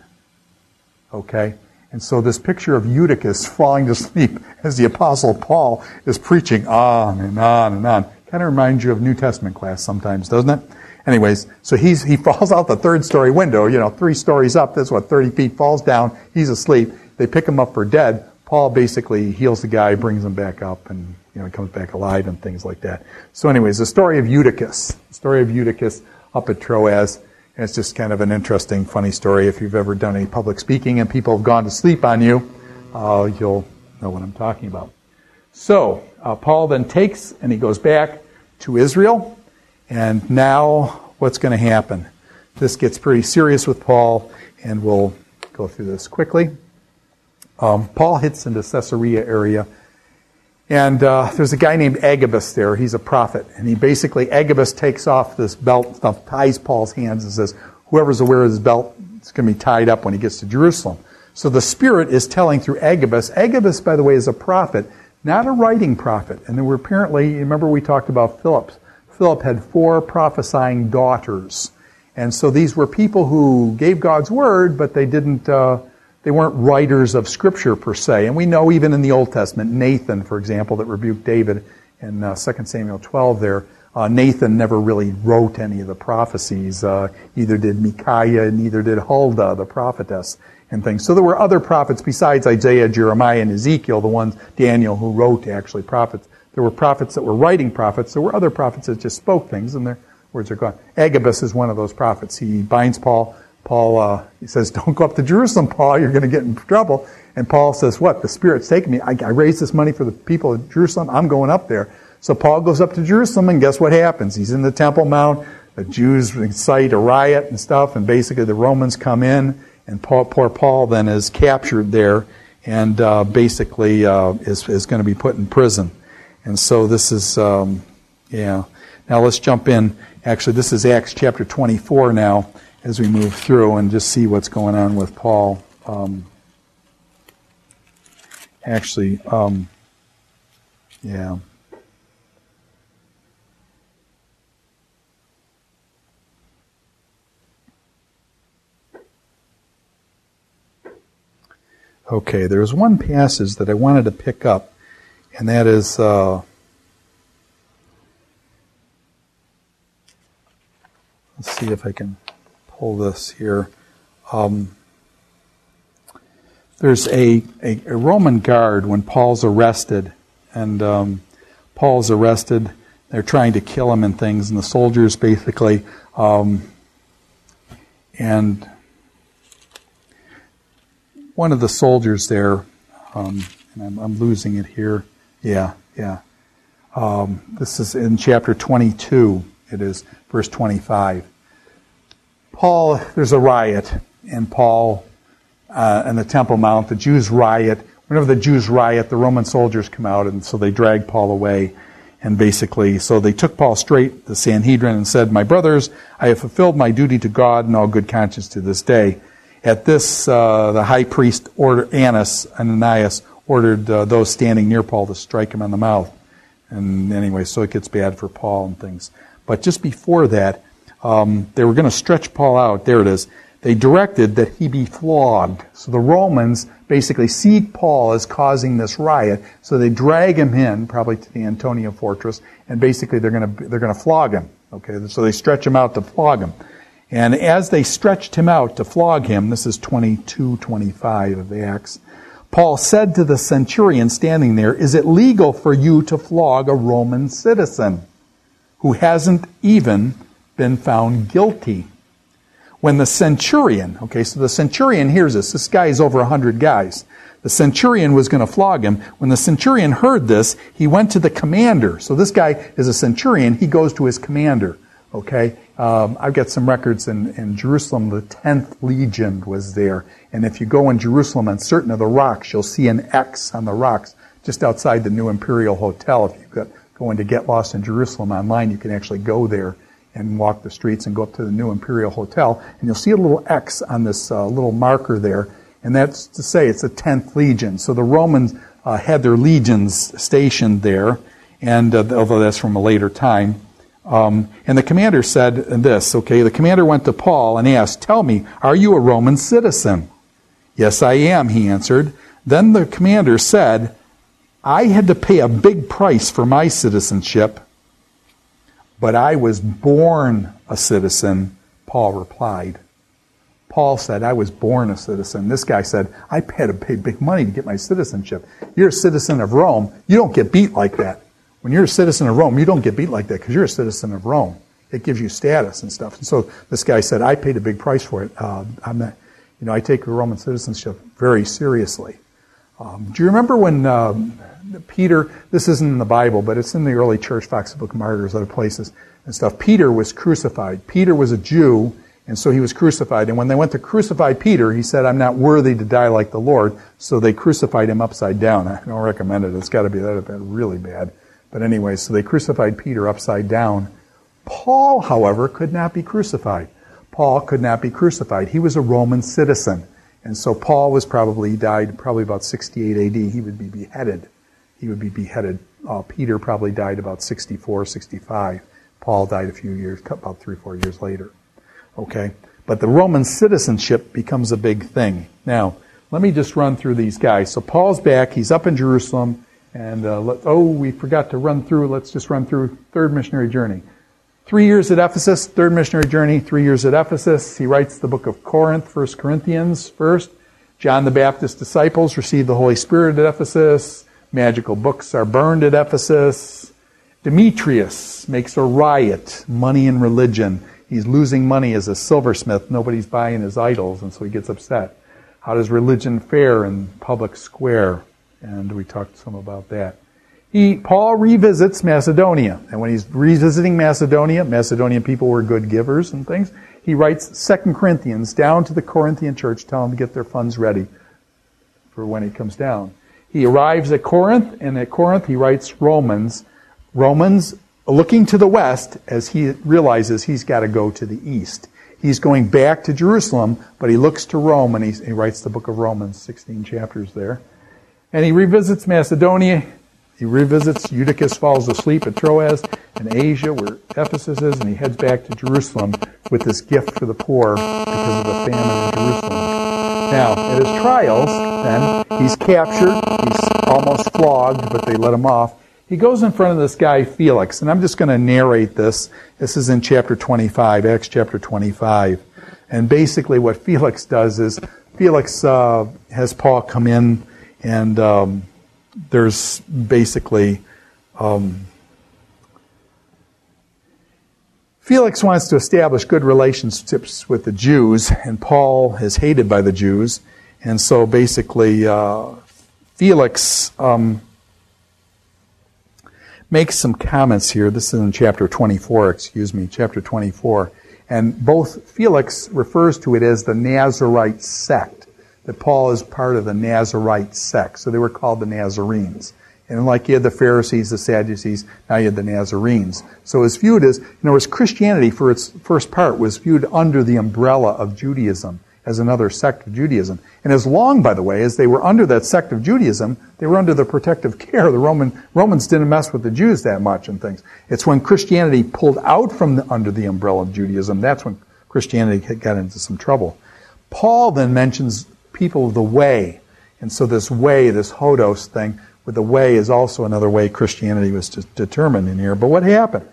Okay? And so this picture of Eutychus falling to sleep as the Apostle Paul is preaching on and on and on. Kind of reminds you of New Testament class sometimes, doesn't it? Anyways, so he's he falls out the third story window, you know, three stories up, that's what, thirty feet, falls down, he's asleep. They pick him up for dead. Paul basically heals the guy, brings him back up, and you know, he comes back alive and things like that. So anyways, the story of Eutychus, the story of Eutychus up at Troas. And it's just kind of an interesting, funny story. If you've ever done any public speaking and people have gone to sleep on you, uh, you'll know what I'm talking about. So, uh, Paul then takes and he goes back to Israel. And now, what's going to happen? This gets pretty serious with Paul, and we'll go through this quickly. Um, Paul hits into Caesarea area. And uh, there's a guy named Agabus there. He's a prophet. And he basically, Agabus takes off this belt stuff, ties Paul's hands and says, whoever's aware of his belt, it's going to be tied up when he gets to Jerusalem. So the Spirit is telling through Agabus. Agabus, by the way, is a prophet, not a writing prophet. And there were apparently, remember we talked about Philip. Philip had four prophesying daughters. And so these were people who gave God's word, but they didn't... Uh, They weren't writers of Scripture per se. And we know even in the Old Testament, Nathan, for example, that rebuked David in uh, Second Samuel twelve there, uh, Nathan never really wrote any of the prophecies. Uh, neither did Micaiah, neither did Huldah, the prophetess, and things. So there were other prophets besides Isaiah, Jeremiah, and Ezekiel, the ones, Daniel, who wrote actually prophets. There were prophets that were writing prophets. There were other prophets that just spoke things, and their words are gone. Agabus is one of those prophets. He binds Paul. Paul, uh, he says, don't go up to Jerusalem, Paul, you're going to get in trouble. And Paul says, what? The Spirit's taking me. I, I raised this money for the people of Jerusalem. I'm going up there. So Paul goes up to Jerusalem, and guess what happens? He's in the Temple Mount. The Jews incite a riot and stuff, and basically the Romans come in, and Paul, poor Paul then is captured there, and uh, basically uh, is, is going to be put in prison. And so this is, um, yeah. Now let's jump in. Actually, this is Acts chapter twenty-four now as we move through and just see what's going on with Paul. Um, actually, um, yeah. Okay, there's one passage that I wanted to pick up, and that is, uh, let's see if I can pull this here. Um, there's a, a, a Roman guard when Paul's arrested, and um, Paul's arrested. They're trying to kill him and things, and the soldiers basically, um, and one of the soldiers there, um, and I'm, I'm losing it here. Yeah, yeah. Um, this is in chapter twenty-two. It is verse twenty-five. Paul, there's a riot, and Paul uh, and the Temple Mount, the Jews riot. Whenever the Jews riot, the Roman soldiers come out, and so they drag Paul away. And basically, so they took Paul straight, the Sanhedrin, and said, "My brothers, I have fulfilled my duty to God in all good conscience to this day." At this, uh, the high priest, order, Annas, Ananias, ordered uh, those standing near Paul to strike him on the mouth. And anyway, so it gets bad for Paul and things. But just before that, um, they were going to stretch Paul out. There it is. They directed that he be flogged. So the Romans basically see Paul as causing this riot, so they drag him in, probably to the Antonia fortress, and basically they're going to they're going to flog him. Okay, so they stretch him out to flog him. And as they stretched him out to flog him, this is twenty-two twenty-five of Acts, Paul said to the centurion standing there, "Is it legal for you to flog a Roman citizen who hasn't even been found guilty?" When the centurion, okay, so the centurion hears this. This guy is over a hundred guys. The centurion was going to flog him. When the centurion heard this, he went to the commander. So this guy is a centurion. He goes to his commander. Okay, um, I've got some records in, in Jerusalem. The tenth Legion was there. And if you go in Jerusalem on certain of the rocks, you'll see an X on the rocks just outside the New Imperial Hotel. If you're going to Get Lost in Jerusalem online, you can actually go there and walk the streets and go up to the New Imperial Hotel. And you'll see a little X on this uh, little marker there. And that's to say it's the tenth Legion. So the Romans uh, had their legions stationed there, and uh, although that's from a later time. Um, and the commander said this, okay, the commander went to Paul and asked, "Tell me, are you a Roman citizen?" "Yes, I am," he answered. Then the commander said, "I had to pay a big price for my citizenship, but I was born a citizen," Paul replied. Paul said, "I was born a citizen." This guy said, "I had to pay big money to get my citizenship." You're a citizen of Rome. You don't get beat like that. When you're a citizen of Rome, you don't get beat like that because you're a citizen of Rome. It gives you status and stuff. And so this guy said, "I paid a big price for it. Uh, I'm not, you know, I take Roman citizenship very seriously." Um, do you remember when um, Peter? This isn't in the Bible, but it's in the early church, Fox Book of Martyrs, other places and stuff. Peter was crucified. Peter was a Jew, and so he was crucified. And when they went to crucify Peter, he said, "I'm not worthy to die like the Lord." So they crucified him upside down. I don't recommend it. It's got to be that would have been really bad. But anyway, so they crucified Peter upside down. Paul, however, could not be crucified. Paul could not be crucified. He was a Roman citizen. And so Paul was probably, he died probably about sixty-eight A D. He would be beheaded. He would be beheaded. Uh, Peter probably died about sixty-four, sixty-five. Paul died a few years, about three, four years later. Okay? But the Roman citizenship becomes a big thing. Now, let me just run through these guys. So Paul's back. He's up in Jerusalem. And, uh, let, oh, we forgot to run through, let's just run through third missionary journey. Three years at Ephesus, third missionary journey, three years at Ephesus. He writes the book of Corinth, First Corinthians first. John the Baptist's disciples receive the Holy Spirit at Ephesus. Magical books are burned at Ephesus. Demetrius makes a riot, money and religion. He's losing money as a silversmith. Nobody's buying his idols, and so he gets upset. How does religion fare in public square? And we talked some about that. He, Paul revisits Macedonia. And when he's revisiting Macedonia, Macedonian people were good givers and things. He writes Second Corinthians down to the Corinthian church, telling them to get their funds ready for when he comes down. He arrives at Corinth, and at Corinth he writes Romans. Romans looking to the west as he realizes he's got to go to the east. He's going back to Jerusalem, but he looks to Rome, and he, he writes the book of Romans, sixteen chapters there. And he revisits Macedonia. He revisits, Eutychus falls asleep at Troas in Asia, where Ephesus is, and he heads back to Jerusalem with this gift for the poor because of the famine in Jerusalem. Now, at his trials, then, he's captured, he's almost flogged, but they let him off. He goes in front of this guy, Felix, and I'm just going to narrate this. This is in chapter twenty-five, Acts chapter twenty-five. And basically what Felix does is, Felix uh, has Paul come in, and um, there's basically... Um, Felix wants to establish good relationships with the Jews, and Paul is hated by the Jews. And so basically, uh, Felix... Um, makes some comments here. This is in chapter twenty-four, excuse me, chapter twenty-four. And both Felix refers to it as the Nazarite sect, that Paul is part of the Nazarite sect. So they were called the Nazarenes. And like you had the Pharisees, the Sadducees, now you had the Nazarenes. So it's viewed as, in other words, Christianity for its first part was viewed under the umbrella of Judaism, as another sect of Judaism. And as long, by the way, as they were under that sect of Judaism, they were under the protective care. The Roman Romans didn't mess with the Jews that much and things. It's when Christianity pulled out from the, under the umbrella of Judaism, that's when Christianity got into some trouble. Paul then mentions people of the way. And so this way, this hodos thing, with the way is also another way Christianity was determined in here. But what happened?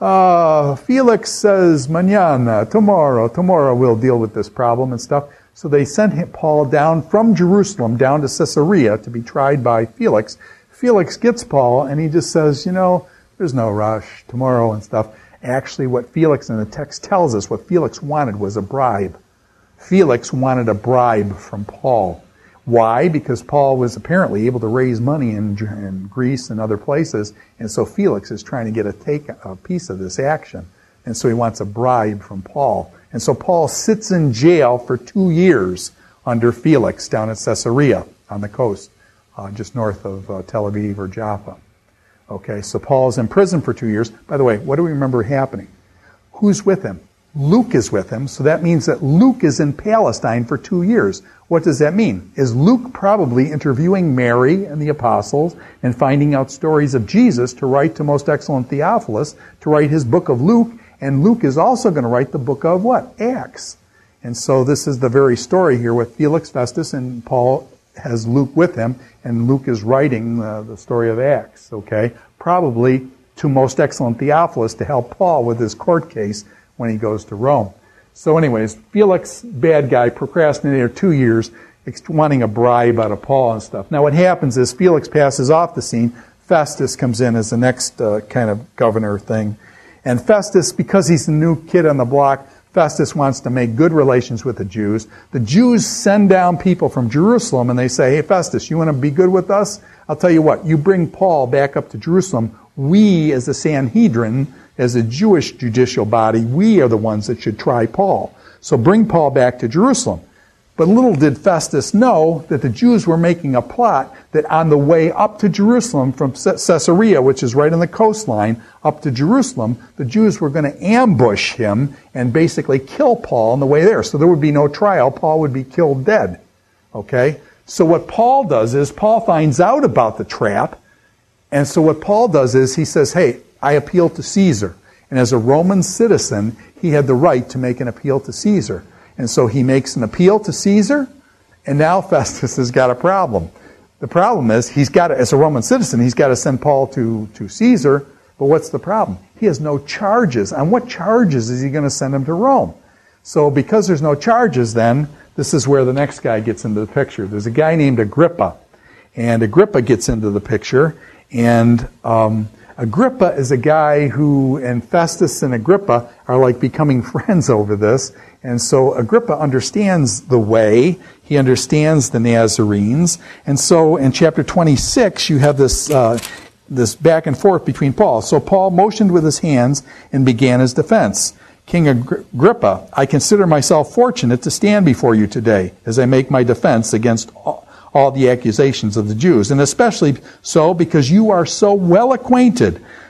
Uh, Felix says, mañana, tomorrow, tomorrow we'll deal with this problem and stuff. So they sent him, Paul down from Jerusalem down to Caesarea to be tried by Felix. Felix gets Paul and he just says, you know, there's no rush, tomorrow and stuff. Actually, what Felix in the text tells us, what Felix wanted was a bribe. Felix wanted a bribe from Paul. Why? Because Paul was apparently able to raise money in, in Greece and other places, and so Felix is trying to get a take a piece of this action, and so he wants a bribe from Paul. And so Paul sits in jail for two years under Felix down at Caesarea on the coast, uh, just north of uh, Tel Aviv or Jaffa. Okay, so Paul's in prison for two years. By the way, what do we remember happening? Who's with him? Luke is with him, so that means that Luke is in Palestine for two years. What does that mean? Is Luke probably interviewing Mary and the apostles and finding out stories of Jesus to write to Most Excellent Theophilus, to write his book of Luke, and Luke is also going to write the book of what? Acts. And so this is the very story here with Felix Festus, and Paul has Luke with him, and Luke is writing uh, the story of Acts, okay? Probably to Most Excellent Theophilus to help Paul with his court case when he goes to Rome. So anyways, Felix, bad guy, procrastinator, two years, wanting a bribe out of Paul and stuff. Now what happens is Felix passes off the scene. Festus comes in as the next uh, kind of governor thing. And Festus, because he's the new kid on the block, Festus wants to make good relations with the Jews. The Jews send down people from Jerusalem and they say, hey Festus, you want to be good with us? I'll tell you what, you bring Paul back up to Jerusalem. We, as the Sanhedrin, as a Jewish judicial body, we are the ones that should try Paul. So bring Paul back to Jerusalem. But little did Festus know that the Jews were making a plot that on the way up to Jerusalem from Caesarea, which is right on the coastline, up to Jerusalem, the Jews were going to ambush him and basically kill Paul on the way there. So there would be no trial. Paul would be killed dead. Okay? So what Paul does is, Paul finds out about the trap, and so what Paul does is he says, hey, I appeal to Caesar. And as a Roman citizen, he had the right to make an appeal to Caesar. And so he makes an appeal to Caesar, and now Festus has got a problem. The problem is, he's got to, as a Roman citizen, he's got to send Paul to, to Caesar, but what's the problem? He has no charges. On what charges is he going to send him to Rome? So because there's no charges then, this is where the next guy gets into the picture. There's a guy named Agrippa, and Agrippa gets into the picture, and um, Agrippa is a guy who, and Festus and Agrippa are like becoming friends over this. And so Agrippa understands the way, he understands the Nazarenes. And so in chapter twenty-six, you have this uh, this back and forth between Paul. So Paul motioned with his hands and began his defense. King Agrippa, I consider myself fortunate to stand before you today as I make my defense against all, all the accusations of the Jews, and especially so because you are so well acquainted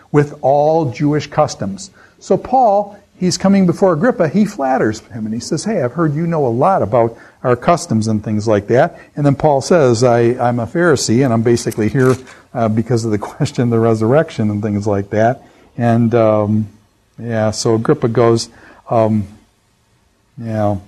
with all Jewish customs. So Paul, he's coming before Agrippa, he flatters him and he says, hey, I've heard you know a lot about our customs and things like that. And then Paul says, I, I'm a Pharisee and I'm basically here uh, because of the question of the resurrection and things like that. And um, yeah, so Agrippa goes, um, yeah,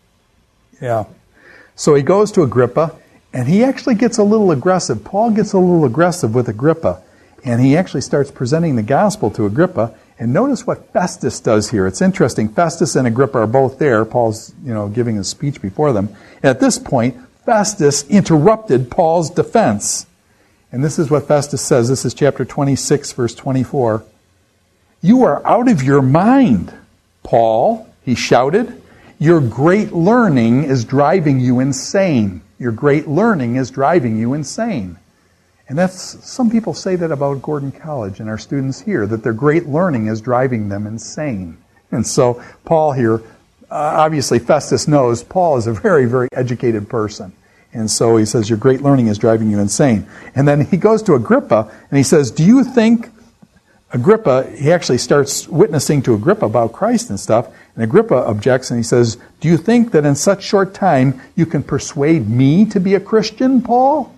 yeah. So he goes to Agrippa and he actually gets a little aggressive. Paul gets a little aggressive with Agrippa. And he actually starts presenting the gospel to Agrippa. And notice what Festus does here. It's interesting. Festus and Agrippa are both there. Paul's, you know, giving a speech before them. And at this point, Festus interrupted Paul's defense. And this is what Festus says. This is chapter twenty-six, verse twenty-four. You are out of your mind, Paul, he shouted. Your great learning is driving you insane. Your great learning is driving you insane. And that's, some people say that about Gordon College and our students here, that their great learning is driving them insane. And so Paul here, uh, obviously Festus knows Paul is a very, very educated person. And so he says, your great learning is driving you insane. And then he goes to Agrippa and he says, do you think, Agrippa, he actually starts witnessing to Agrippa about Christ and stuff. And Agrippa objects and he says, do you think that in such short time you can persuade me to be a Christian, Paul?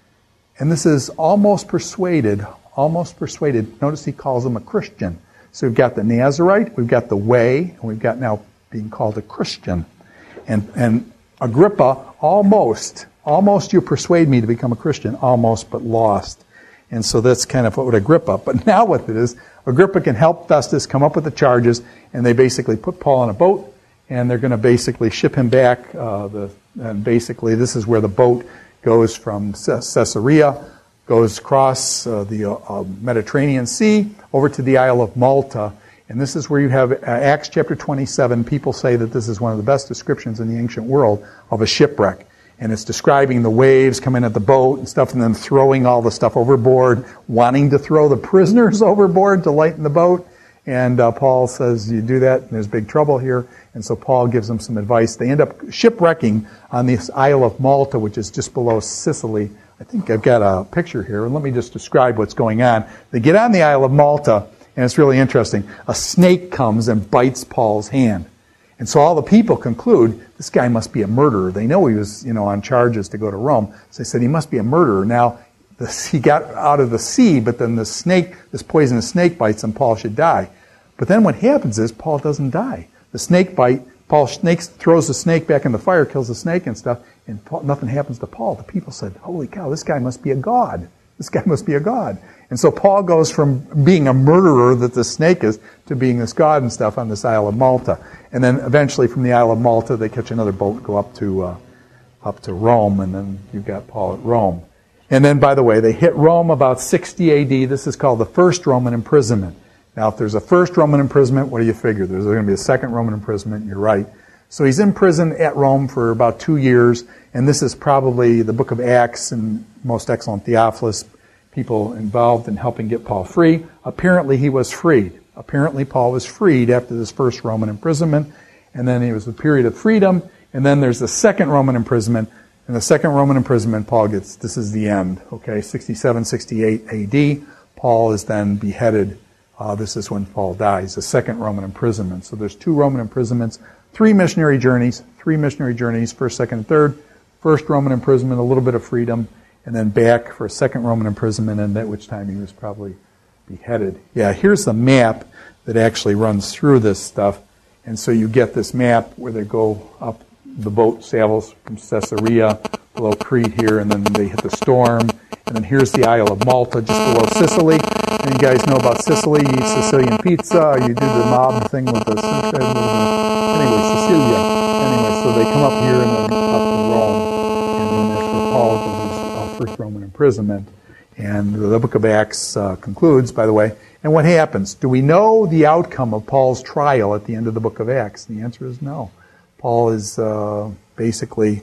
And this is almost persuaded, almost persuaded. Notice he calls him a Christian. So we've got the Nazarite, we've got the way, and we've got now being called a Christian. And, and Agrippa, almost, almost you persuade me to become a Christian, almost, but lost. And so that's kind of what Agrippa. But now what it is, Agrippa can help Festus come up with the charges, and they basically put Paul on a boat, and they're going to basically ship him back. Uh, the, and basically this is where the boat goes from Caesarea, goes across uh, the uh, Mediterranean Sea over to the Isle of Malta. And this is where you have uh, Acts chapter twenty-seven. People say that this is one of the best descriptions in the ancient world of a shipwreck. And it's describing the waves coming at the boat and stuff and then throwing all the stuff overboard, wanting to throw the prisoners overboard to lighten the boat. And uh, Paul says, you do that, and there's big trouble here. And so Paul gives them some advice. They end up shipwrecking on this Isle of Malta, which is just below Sicily. I think I've got a picture here, and let me just describe what's going on. They get on the Isle of Malta, and it's really interesting. A snake comes and bites Paul's hand. And so all the people conclude, this guy must be a murderer. They know he was, you know, on charges to go to Rome. So they said, he must be a murderer. Now, the, he got out of the sea, but then the snake, this poisonous snake bites him, Paul should die. But then what happens is Paul doesn't die. The snake bite, Paul snakes, throws the snake back in the fire, kills the snake and stuff, and Paul, nothing happens to Paul. The people said, holy cow, this guy must be a god. This guy must be a god. And so Paul goes from being a murderer that the snake is to being this god and stuff on this Isle of Malta. And then eventually from the Isle of Malta, they catch another boat, go up to uh, up to Rome, and then you've got Paul at Rome. And then, by the way, they hit Rome about sixty A D. This is called the first Roman imprisonment. Now, if there's a first Roman imprisonment, what do you figure? There's going to be a second Roman imprisonment, you're right. So he's in prison at Rome for about two years, and this is probably the book of Acts and most excellent Theophilus, people involved in helping get Paul free. Apparently he was freed. Apparently Paul was freed after this first Roman imprisonment, and then it was a period of freedom, and then there's the second Roman imprisonment. In the second Roman imprisonment, Paul gets, this is the end, okay, sixty-seven, sixty-eight A D. Paul is then beheaded. Uh, this is when Paul dies, the second Roman imprisonment. So there's two Roman imprisonments, three missionary journeys, three missionary journeys, first, second, and third. First Roman imprisonment, a little bit of freedom, and then back for a second Roman imprisonment, and at which time he was probably beheaded. Yeah, here's the map that actually runs through this stuff. And so you get this map where they go up, the boat sails from Caesarea below Crete here, and then they hit the storm. And then here's the Isle of Malta, just below Sicily. And you guys know about Sicily. You eat Sicilian pizza. You do the mob thing with the... Anyway, Sicilia. Anyway, so they come up here and then up to Rome. And then that's where Paul does his uh, first Roman imprisonment. And the book of Acts uh, concludes, by the way. And what happens? Do we know the outcome of Paul's trial at the end of the book of Acts? The answer is no. Paul is uh, basically...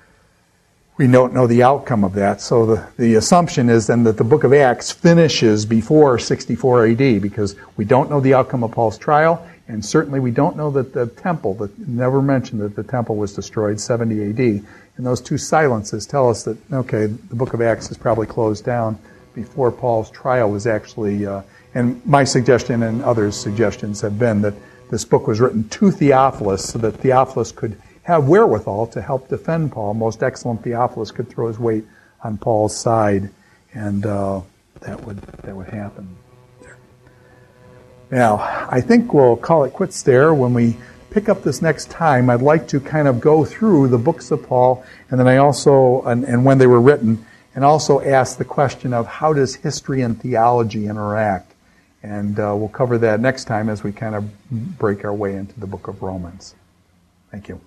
We don't know the outcome of that. So the, the assumption is then that the book of Acts finishes before sixty-four A D because we don't know the outcome of Paul's trial, and certainly we don't know that the temple, that never mentioned that the temple was destroyed, seventy A D. And those two silences tell us that, okay, the book of Acts is probably closed down before Paul's trial was actually uh, And my suggestion and others' suggestions have been that this book was written to Theophilus so that Theophilus could have wherewithal to help defend Paul. Most excellent Theophilus could throw his weight on Paul's side, and uh, that would that would happen there. Now, I think we'll call it quits there. When we pick up this next time, I'd like to kind of go through the books of Paul, and then I also, and, and when they were written, and also ask the question of how does history and theology interact? And uh, we'll cover that next time as we kind of break our way into the book of Romans. Thank you.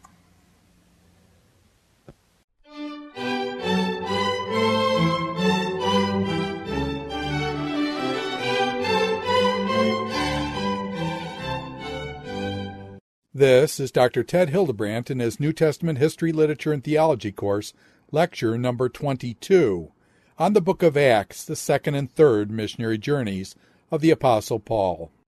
This is Doctor Ted Hildebrandt in his New Testament History, Literature, and Theology course, lecture number twenty-two, on the book of Acts, the second and third missionary journeys of the Apostle Paul.